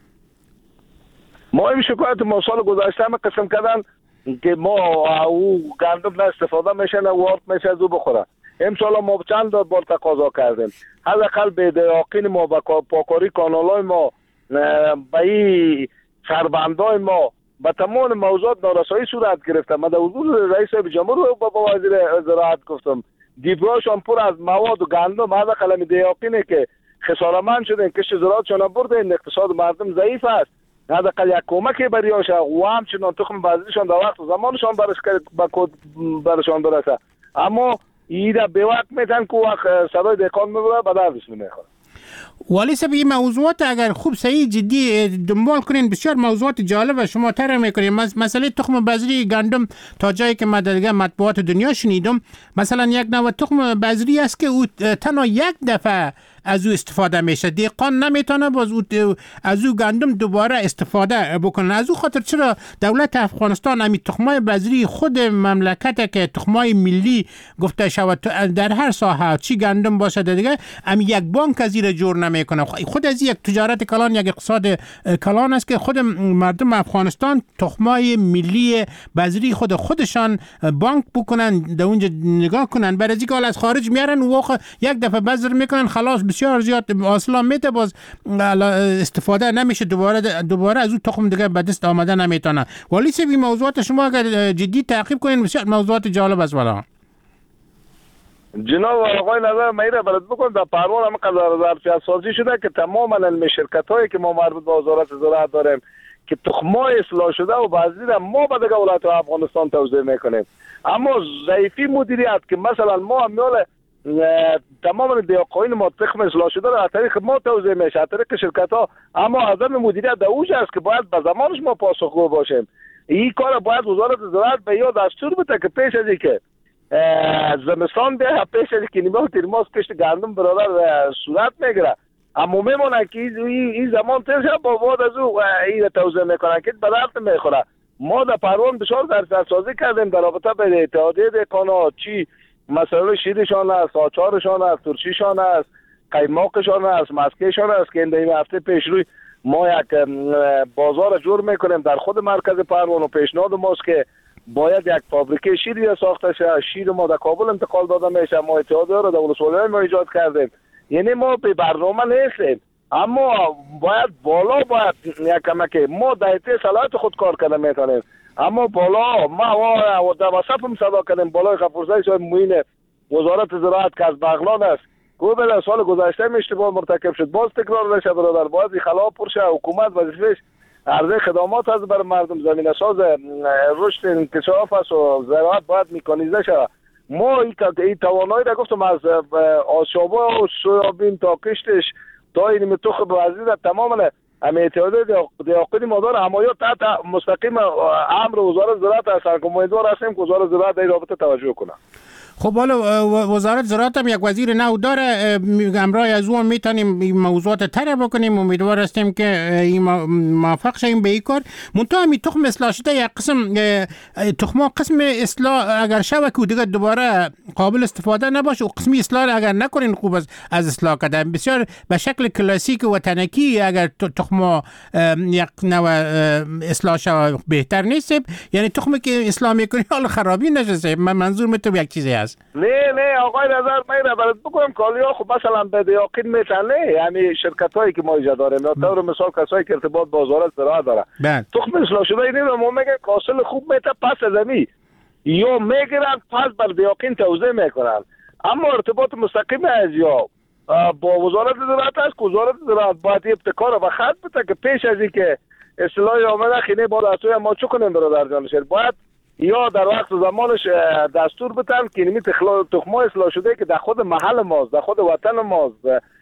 ما این شکایت ما سال گذشته هم قسم کردن که ما او گندم نه استفاده میشه نه وارد میشه از او بخوره. امسال ما چند بار تقاضا کردیم حداقل به دهاقین ما با پاکاری کانالای ما به این سربندای ما به تمام موضوعات نارسایی صورت گرفته. من در حضور رئیس جمهور و با وزیر زراعت گفتم دیپگاهشان پر از مواد و گندم حداقل دهاقینه که خسارتمند شدن، کشت زراعتشان بردن، اقتصاد مردم ضعیف است، حداقل یک کمکی بریاشه و همچنان تخم بعضیشان در وقت زمانشان برش برشان برسه. اما ایده به وقت میتن که وقت صدای دهقان میبره به دردش نمیخوره. والی صاحب این موضوعات اگر خوب صحیح جدی دنبال کنین بسیار موضوعات جالب شما طرح میکنین. مثلا تخم بذری گندم تا جایی که من دیگه مطبوعات دنیا شنیدم مثلا یک نوع تخم بذری است که او تنها یک دفعه از او استفاده میشه، دهقان نمیتونه باز از او گندم دوباره استفاده بکنن. از او خاطر چرا دولت افغانستان همین تخمای بذری خود مملکت که تخمای ملی گفته شود در هر ساحه چی گندم باشه دیگه هم یک بانک از این جور نمیکنه. خود از یک تجارت کلان یک اقتصاد کلان است که خود مردم افغانستان تخمای ملی بذری خود خودشان بانک بکنن در اونجا نگاه کنن، بعد از اینکه از خارج میارن و یک دفعه بذر میکنن خلاص بسیار زیاد اصلا میته باز استفاده نمیشه، دوباره دوباره از اون تخم دیگه به دست آمده نمیتونه. ولی سبی موضوعات شما اگر جدی تعقیب کنین بسیار موضوعات جالب است. والا جناب آقای نظر میره بلد بکن در پروان هم قرار ظرفیت سازی شده که تماما علم شرکت هایی که ما مربوط به وزارت زراعت داریم که تخمای اصلاح شده و بعضی را ما به دیگه ولایت افغانستان توزیع میکنیم. اما ضعیفی مدیریت که مثلا ما میال تمام دهقان ما تخم اصلاح شده را از طریق ما توزیع میشه از طریق شرکت ها، اما عدم مدیریت در اوج است که باید به زمانش ما پاسخگو باشیم. این کار باید وزارت زراعت به یاد دستور بده که پیش از اینکه زمستان به پیش از اینکه نیمه ترماس کشت گندم برادر صورت میگیره، اما میمونه که این زمان ترشه با واد از او این توزیع میکنن که به درد میخوره. ما در پروان بسیار ظرفیت سازی کردیم در رابطه به اتحادیه دهقانا، چی مسئله شیرشان است، آچارشان است، ترشیشان است، قیماقشان است، مسکهشان است که این هفته پیش روی ما یک بازار جور میکنیم در خود مرکز پروان و پیشنهاد ماست که باید یک فابریکه شیر ساخته شه. شیر ما در کابل انتقال داده میشه. ما اتحادیه را در ولسوالی ما ایجاد کردیم. یعنی ما به برنامه نیستیم، اما باید بالا باید یک کمک ما در حیطه صلاحیت خود کار کنه میتونیم. اما بالا ما در وسط هم صدا کنیم بالای غفورزی صاحب معین وزارت زراعت که از بغلان است گو بله سال گذشته اشتباه مرتکب شد، باز تکرار نشه برادر. باید خلاف پرشه. حکومت وظیفش عرضه خدمات از بر مردم، زمینه ساز رشد انکشاف است و زراعت باید میکانیزه شود. ما این توانایی را گفتم از آشابه و سویابین تا کشتش تا این تخم وزیر تماما همه اتحادیه دیاقتی مادار همایات تحت مستقیم امر وزارت زراعت هستند که امیدوار هستیم که وزارت زراعت در رابطه توجه کنه. خب حالا وزارت زراعت هم یک وزیر نو داره، امرای از اون میتونیم موضوعات تر بکنیم. امیدوار هستیم که موفق شیم به این کار. منتها همین تخم اصلاح شده یک قسم تخم قسم اصلاح اگر شوه که دیگه دوباره قابل استفاده نباشه و قسمی اصلاح اگر نکنین خوب از از اصلاح کردن بسیار به شکل کلاسیک و وطنکی اگر تخم یک نوع اصلاح شوه بهتر نیست. یعنی تخمی که اصلاح میکنی حال خرابی نشه. من منظور میتونم یک چیزی هست. نه نه آقای نظر من برات بگم کالیا خب مثلا به دیاقین میتونه، یعنی شرکت هایی که ما ایجاد داریم یا طور مثال کسایی که ارتباط با وزارت زراعت داره تخم اصلاح شده اینو ما میگه حاصل خوب میته پس از زمین یا میگیرن پس بر دیاقین توزیع میکنن. اما ارتباط مستقیم از یا با وزارت زراعت است که وزارت زراعت باید ابتکار و خط بده که پیش از اینکه اصلاح آمده خینه با دستوی ما چه کنیم برادر جان شیر باید یا در وقت زمانش دستور بتن که اینمی تخمه اصلاح شده که در خود محل ماست در خود وطن ماست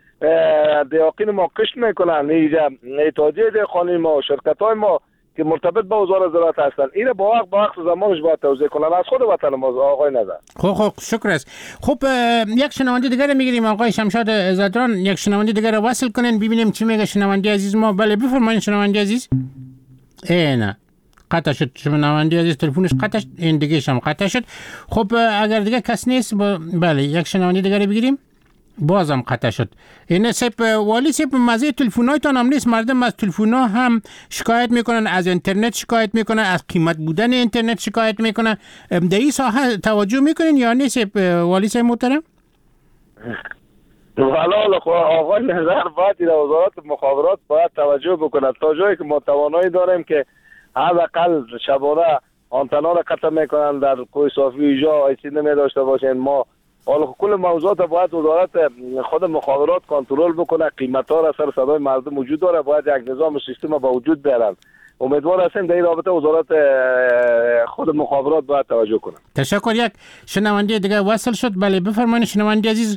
دیاقین ما کشت میکنن. اینجا اتحادیه دیاقانی ما شرکت های ما که مرتبط با وزارت زراعت هستن اینو با وقت با وقت زمانش باید توزیع کنن از خود وطن ما. آقای نظر خب خب شکر است. خب یک شنونده دیگر میگیریم آقای شمشاد زدران. یک شنونده دیگر وصل کنین ببینیم چی میگه شنونده عزیز ما. بله بفرمایید شنونده عزیز. ای نه قطع شد شنونده عزیز تلفنش قطع شد، این دیگه هم قطع شد. خب اگر دیگه کس نیست با... بله یک شنونده دیگه بگیریم. بازم قطع شد. این سپ والی سپ مزه تلفن‌هایتان هم نیست. مردم از تلفن‌ها هم شکایت میکنن، از اینترنت شکایت میکنن، از قیمت بودن اینترنت شکایت میکنن. در این ساحه توجه میکنین یا نیست سپ والی سپ محترم؟ والا آقای نظر باید در وزارت مخابرات باید توجه بکنه تا جایی که ما توانایی داریم که حداقل شبانه آنتنا را قطع میکنن در کوه صافی ایجا ایسی نمی داشته باشین. ما حالا کل موضوعات باید وزارت خود مخابرات کنترل بکنه. قیمت ها را سر صدای مردم وجود داره، باید یک نظام و سیستم با وجود بیارن. امیدوار هستیم در این رابطه وزارت خود مخابرات باید توجه کنه. تشکر. یک شنونده دیگه وصل شد. بله بفرمایید شنونده عزیز.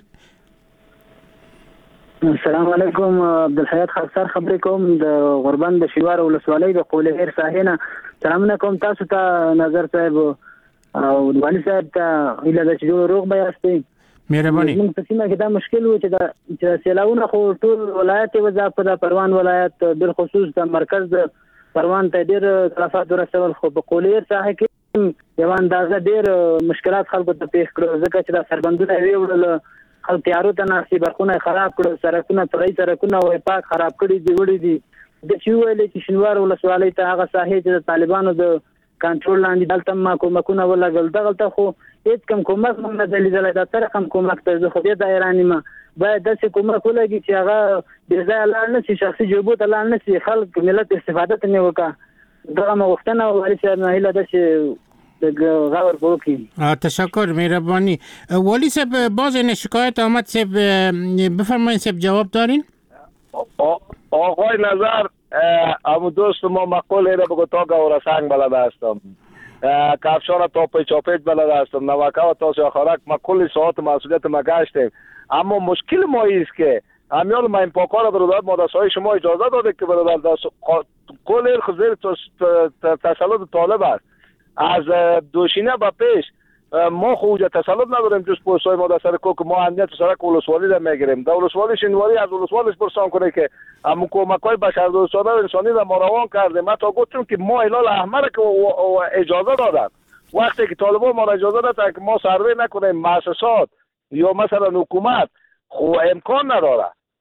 السلام علیکم. عبدالحیات خاکسار خبرې کوم د غربان د شینوار ولسوالۍ د قولهیر ساحې نه. سلامونه کوم تاسو ته نظر صاحب او والي صاحب ته هیله ده چې روغ به یاستئ. مهرباني. موږ په سیمه کې دا مشکل و چې د سیلاونه خو ټول ولایت یې وځه په پروان ولایت بالخصوص د مرکز د پروان ته ډېر تلفات ورسول، خو په قولهیر ساحه کې یو اندازه ډېر مشکلات خلکو ته پیښ کړو ځکه چې دا سربندونه یې وړل خلک تیارو ته ناستي برخونه خراب کړو، سړکونه طلایي سړکونه وای پاک خراب کړي دي وړي دي. د چې ویلې چې شینوار ولسوالۍ ته هغه ساحې چې د طالبانو د کنټرول لاندې دلته ما کومکونه ولګل دغلته خو هیڅ کم کومک موږ نه دی لیدلی. دا تر کم کومک ته زه خو دې د حیران یم. باید داسې کومک ولګي چې هغه بې ځایه لاړ نه شي، شخصي جیبو ته لاړ نه شي، خلک ملت استفاده ته نه وکړه. دغه مې غوښتنه وه والي صاحب نه هیله ده چې غور بوکی. تشکر مهربانی. والی صاحب باز این شکایت آمد صاحب بفرمایید صاحب جواب دارین؟ آقای نظر امو دوست ما مقول ایره بگو تا گور سنگ بلد هستم، کفشان تا پیچاپیچ بلد هستم، نوکه و تا شاخارک ما کلی ساعت مسئولیت ما گشتیم. اما مشکل ما ایست که همیال ما این پاکار برادر مدرسه شما اجازه داده که برادر دست کل ایر خزیر تسلط طالب است. از دوشینه به پیش ما خوجه تسلط نداریم جز پوستای ما در سر کوک ما امنیت سرک ولسوالی را میگیریم. در ولسوالی شینواری از ولسوالش پرسان کنه که همون کمک‌های بشردوستانه و انسانی را ما روان کردیم. ما تا گفتیم که ما هلال احمر که اجازه دادن وقتی که طالبان ما را اجازه دادن که ما سروی نکنیم مؤسسات یا مثلا حکومت خو امکان نداره.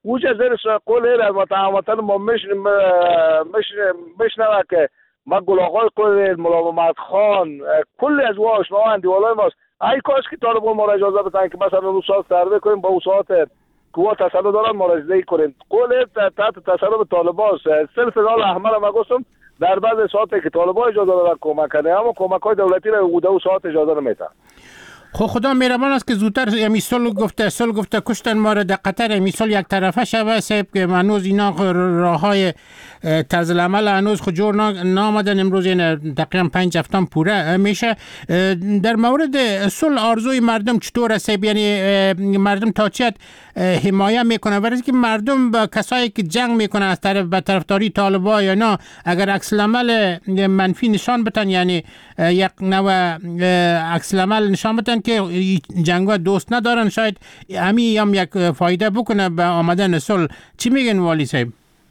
اوج از زیر قول ایر از وطن ما میشنیم میشنوه که ما گل آقای قول مولا محمد خان کلی از وا آشناها اندیوالای ماست. ای کاش که طالبان ما را اجازه بدن که مثلا اون ساعت سروی کنیم با اون ساعت قوا تسلط دارن مراجعه کنیم. قول تحت تسلط طالبان سلف دال احمر ما گفتم در بعض ساعتی که طالبان اجازه دادن کمک کنه اما کمک های دولتی را او دو ساعت اجازه نمیده. خب خدا مهربان است که زودتر امی سال گفته سال گفته کشتن ما را در قطر امی سال یک طرفه شوه صاحب که منوز اینا راه های طرز العمل هنوز خود جور نامدن. امروز این تقریبا پنج هفتم پوره میشه. در مورد صلح آرزوی مردم چطور است صاحب؟ یعنی مردم تا چه حمایت میکنه؟ برای که مردم با کسایی که جنگ میکنه از طرف به طرفداری طالبان یا نه اگر عکس العمل منفی نشان بدن، یعنی یک نوع عکس العمل نشان بدن که جنگا دوست ندارن، شاید همین هم یک فایده بکنه به آمدن صلح. چی میگن والی صاحب؟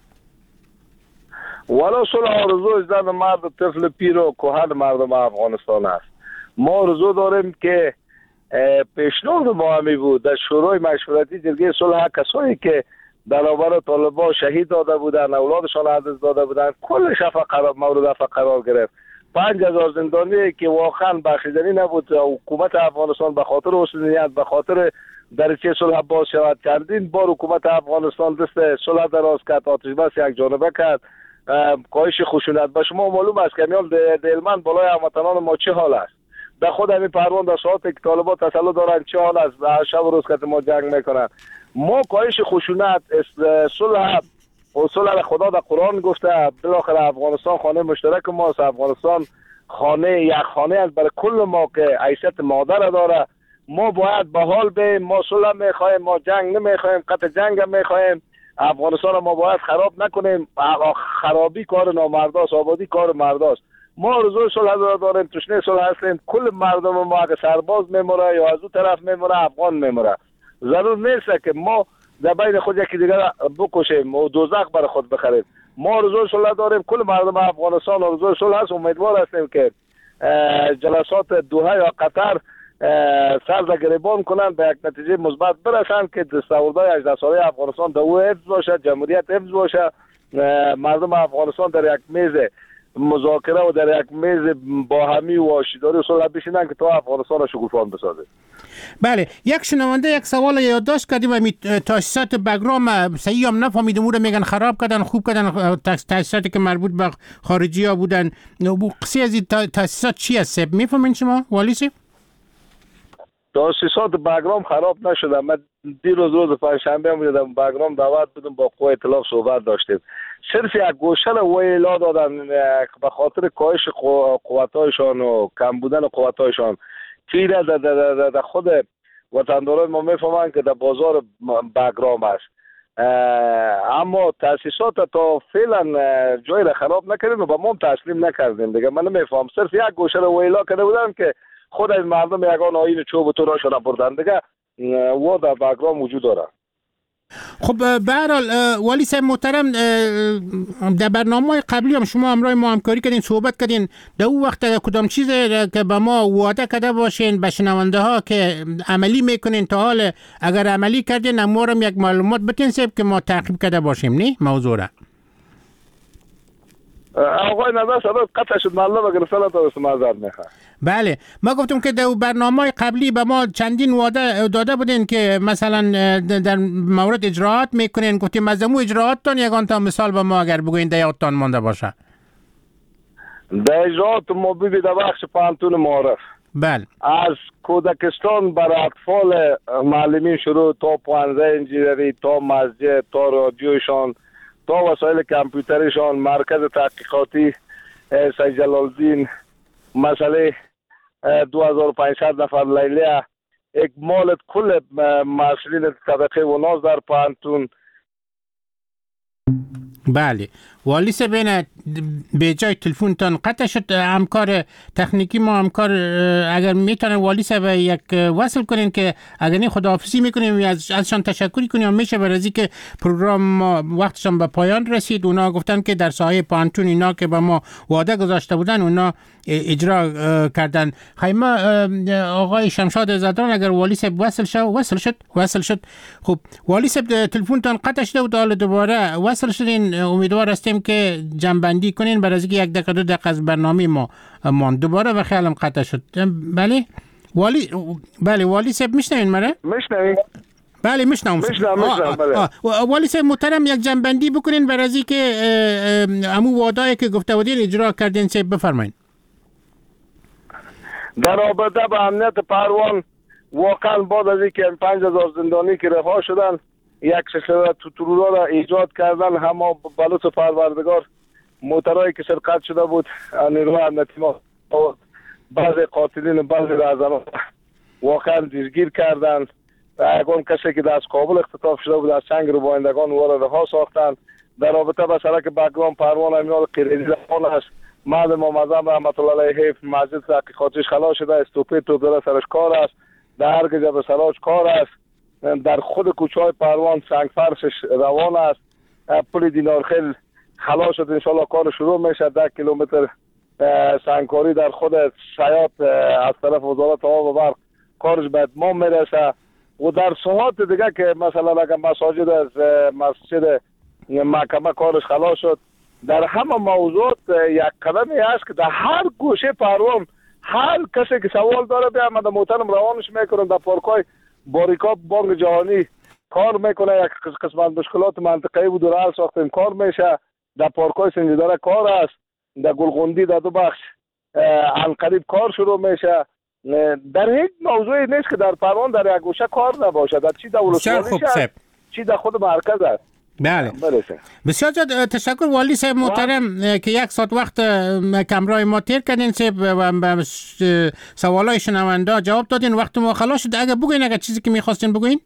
والا صلح آرزو از دست مرد طفل پیر و کهن مردم افغانستان است. ما آرزو داریم که پیشنهاد ما همی بود در شورای مشورتی جرگه صلح کسایی که در برابر طالبان شهید داده بودن، اولادشان از دست داده بودن، کلش قرار مورد افق قرار گرفت. پنج هزار زندانی که واقعا بخشیدنی نبود، حکومت افغانستان به خاطر حسنیت به خاطر درچه صلح باز شود چندین بار حکومت افغانستان دست صلح دراز کرد، آتش بس یک جانبه کرد، کاهش خشونت. به شما معلوم است که میال دلمن بالای هموطنان ما چه حال است. در خود همین پروان در ساعتی که طالبان تسلط دارن چه حال است، شب و روز که ما جنگ میکنن. ما کاهش خشونت صلح اصول خدا در قرآن گفته بالاخره افغانستان خانه مشترک ماست. افغانستان خانه یک خانه است برای کل ما که حیثیت مادر داره. ما باید به حال بیم. ما صلح میخوایم، ما جنگ نمیخوایم، قطع جنگ هم میخوایم. افغانستان ما باید خراب نکنیم. خرابی کار نامرداست، آبادی کار مرداست. ما آرزوی صلح داریم، تشنه صلح هستیم. کل مردم ما اگه سرباز میموره یا از اون طرف میموره افغان میموره. ضرور نیست که ما در بین خود یکی دیگر بکشیم و دوزخ برای خود بخریم. ما آرزوی صلح داریم. کل مردم افغانستان آرزوی صلح هست. امیدوار هستیم که جلسات دوحه یا قطر سر گریبان کنن به یک نتیجه مثبت برسن که دستاوردهای هجده ساله افغانستان در او حفظ باشه، جمهوریت حفظ باشه، مردم افغانستان در یک میز مذاکره و در یک میز باهمی و آشتیداری و صلح بشینن که تا افغانستان را شکوفان بسازه. بله، یک شنونده یک سوال یادداشت کردیم و تاسیسات بگرام صحیح هم نفهمیدم، او رو میگن خراب کردن، خوب کردن، تاسیساتی که مربوط به خارجی ها بودن. قصه از این تاسیسات چی است؟ میفهمین شما والی صاحب؟ تاسیسات بگرام خراب نشده. من دیروز روز پنجشنبه هم بودم بگرام دعوت بودم با قوه اطلاع صحبت داشتیم. صرف یک گوشه رو ویلا دادن به خاطر کاهش قوتایشان و کم بودن قوتایشان که در خود وطنداران ما میفهمن که در بازار بگرام است. اما تاسیسات تا فعلا جای را خراب نکردیم و با ما تسلیم نکردیم دیگه. من نمیفهم، صرف یک گوشه رو ویلا کرده بودن که خود از مردم یگان آیین چوب و توراشون را بردن دیگه. و در بگرام وجود داره. خب به هر حال والی صاحب محترم، در برنامه‌های قبلی هم شما همراه ما همکاری کردین، صحبت کردین. در اون وقت کدام چیز که به ما وعده کرده باشین به شنونده ها که عملی میکنین تا حال اگر عملی کردین ما هم یک معلومات بتین صاحب که ما تعقیب کرده باشیم نه موضوع را. آقای نظر صدات قطع شد، معلومه اگر سلام تا معذرت میخوام. بله، ما گفتم که در برنامه‌های قبلی به ما چندین وعده داده بودین که مثلا در مورد اجراعات میکنین. گفتیم از مو اجراعاتتون یگان تا مثال به ما اگر بگوین در یادتان مانده باشه. در اجراعات ما ببینید در بخش پانتون معارف. بله. از کودکستان برای اطفال معلمین شروع تا پانزده انجینری تا مسجد تا رادیوشان تا وسایل کامپیوترشان، مرکز تحقیقاتی سید جلال‌الدین، مسئله دو هزار و پانصد نفر لیلیه، اکمال کل مسئولین طبقه و ناز در پانتون. بله والی سبین به جای تلفنتان قطع شد. همکار تکنیکی ما همکار اگر میتونه والی سب یک وصل کنین که اگر این خداحافظی میکنیم از ازشان تشکری کنیم میشه برای که پروگرام ما وقتشان به پایان رسید. اونا گفتن که در ساحه پانتون اینا که با ما وعده گذاشته بودن اونا اجرا کردن. خیمه آقای شمشاد زادران اگر والی صاحب وصل شد وصل شد وصل شد خب والی صاحب تلفنتان قطع شده و حالا دوباره وصل شدین. امیدوار هستیم که جنبندی کنین برای اینکه یک دقیقه دو دقیقه از برنامه ما مان دوباره و خیالم قطع شد. بله والی بله والی صاحب میشنوین مرا؟ میشنوین؟ بله میشنوم. میشنوم میشنوم بله. والی صاحب محترم یک جنبندی بکنین برای اینکه همون وعده‌ای که گفته بودین اجرا کردین صاحب بفرمایید. در رابطه با امنیت پروان واقعا بعد از اینکه پنج هزار زندانی که رها شدن یک سلسله ترورا را ایجاد کردن، همه بلوط پروردگار موترهایی که سرقت شده بود نیروهای امنیتی ما بعضی قاتلین بعضی رهزنان واقعا دستگیر کردن. یگان کسی که از کابل اختطاف شده بود از چنگ رو بایندگان او را رها ساختن. در رابطه با سرک بگرام پروان امیال قیریدی روان است. معلم محمد رحمت الله علیه مسجد تحقیقاتیش خلاص شده، استوپی توپ داره سرش کار است، در هر گجه به سراج کار است. در خود کوچه های پروان سنگ فرشش روان است. پل دینارخیل خلاص شد، انشالله کار شروع میشه. ده کیلومتر سنگکاری در خود سیات از طرف وزارت آب و برق کارش به اتمام میرسه. و در ساعات دیگه که مثلا اگر مساجد از مسجد محکمه کارش خلاص شد، در همه موضوعات یک قدمی هست که در هر گوشه پروان هر کسی که سوال داره بیا من محترم روانش میکنم. در پارکای باریکاب بانک جهانی کار میکنه، یک قسمت مشکلات منطقه‌ای بود و حل ساختیم کار میشه. در پارکای سنجیداره کار است، در گلغندی در دو بخش عنقریب کار شروع میشه. در هیچ موضوعی نیست که در پروان در یک گوشه کار نباشه، در چی در ولسوالی است چی در خود مرکز است. بله بسیار زیاد تشکر والی صاحب محترم که یک ساعت وقت کمرای ما تیر کردین صاحب و سوالای شنونده جواب دادین. وقت ما خلاص شد. اگه بگوین اگه چیزی که میخواستین بگوین.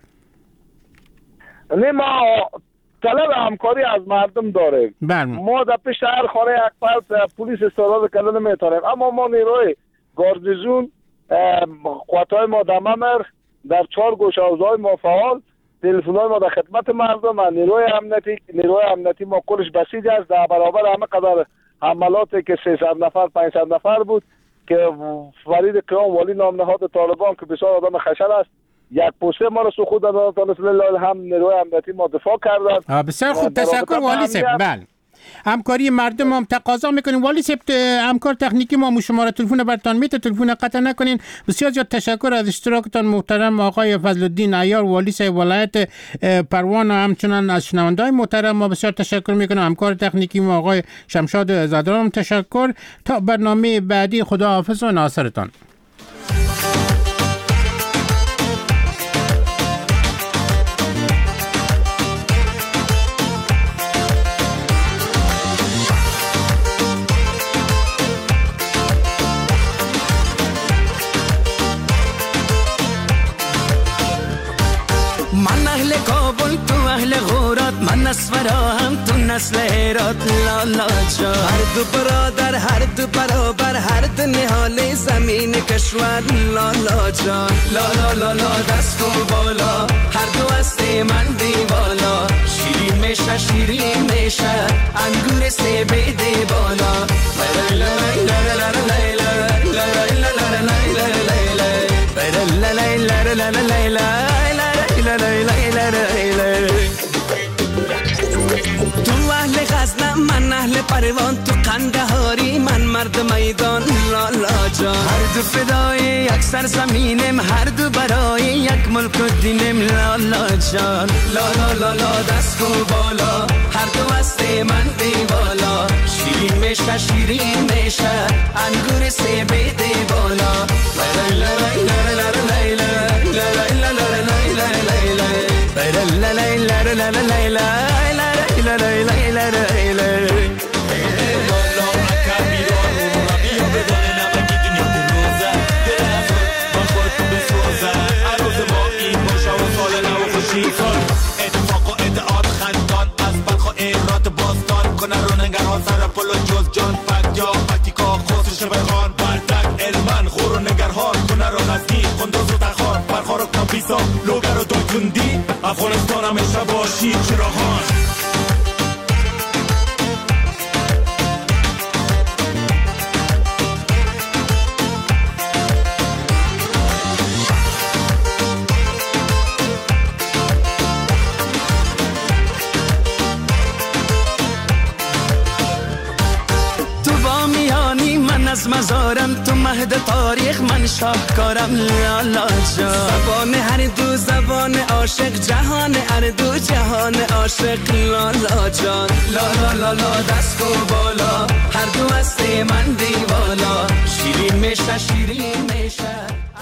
نه ما طلب همکاری از مردم داریم. بله. ما در پیش هر خانه یک فرد پلیس استعداد کردن نمیتونیم، اما ما نیروی گاردیزون قوت‌های ما در ممر در چهار گوشه حوزه‌های ما فعال، تلفن‌های ما در خدمت مردم و نیروی امنیتی نیروی امنیتی ما کلش بسیج است. در برابر همه قدر حملاتی که سیصد نفر پانصد نفر بود که فرید قیام والی نام نهاد طالبان که بسیار آدم خشن است یک پوسته ما رو سقوط دادن تا نسل الله هم نیروی امنیتی ما دفاع کردند. بسیار خوب تشکر والی صاحب. بله همکاری مردم هم تقاضا میکنیم. والی صاحب همکار تکنیکی ما مو شماره تلفن برتان میته، تلفن قطع نکنین. بسیار زیاد تشکر از اشتراکتان محترم آقای فضل الدین عیار والی صاحب ولایت پروان و همچنان از شنونده‌های محترم ما بسیار تشکر میکنم. همکار تکنیکی ما آقای شمشاد زادران تشکر. تا برنامه بعدی خداحافظ و ناصرتان. من اسمرا هم تو نسل هرات لالا جا، هر دو برادر هر دو برابر هر دو نهال زمین کشور لالا جا. لالا لالا دست و بالا هر دو هست من دیوالا، شیرین میشه شیرین میشه انگور سبیده بالا. تو اهل غزنم من اهل پروان، تو قندهاری من مرد میدان لالا جان. هر دو فدای یک سرزمینم هر دو برای یک ملک و دینم لالا جان. لالا لالا دست و بالا هر دو هست من دیوالا، شیرین میشه شیرین میشه انگور سبیده بالا. اتفاق و ادعاد خندان از بلخ و ایرات باستان کنه رو نگران سر پل و جز جان فک یا فکیکا خسرش بخان بردک علمان خور و نگرهان کنه رو نزدی قندوز و تخان برخار و کابیسا لوگر و دویتوندی افغانستان همیشه باشی چراغان. تاریخ من شاهکارم لالا جان. زبان هر دو زبان عاشق، جهان هر دو جهان عاشق لالا جان. لالا لالا دست و بالا، هر دو هسته من دیوالا. شیرین میشه شیرین میشه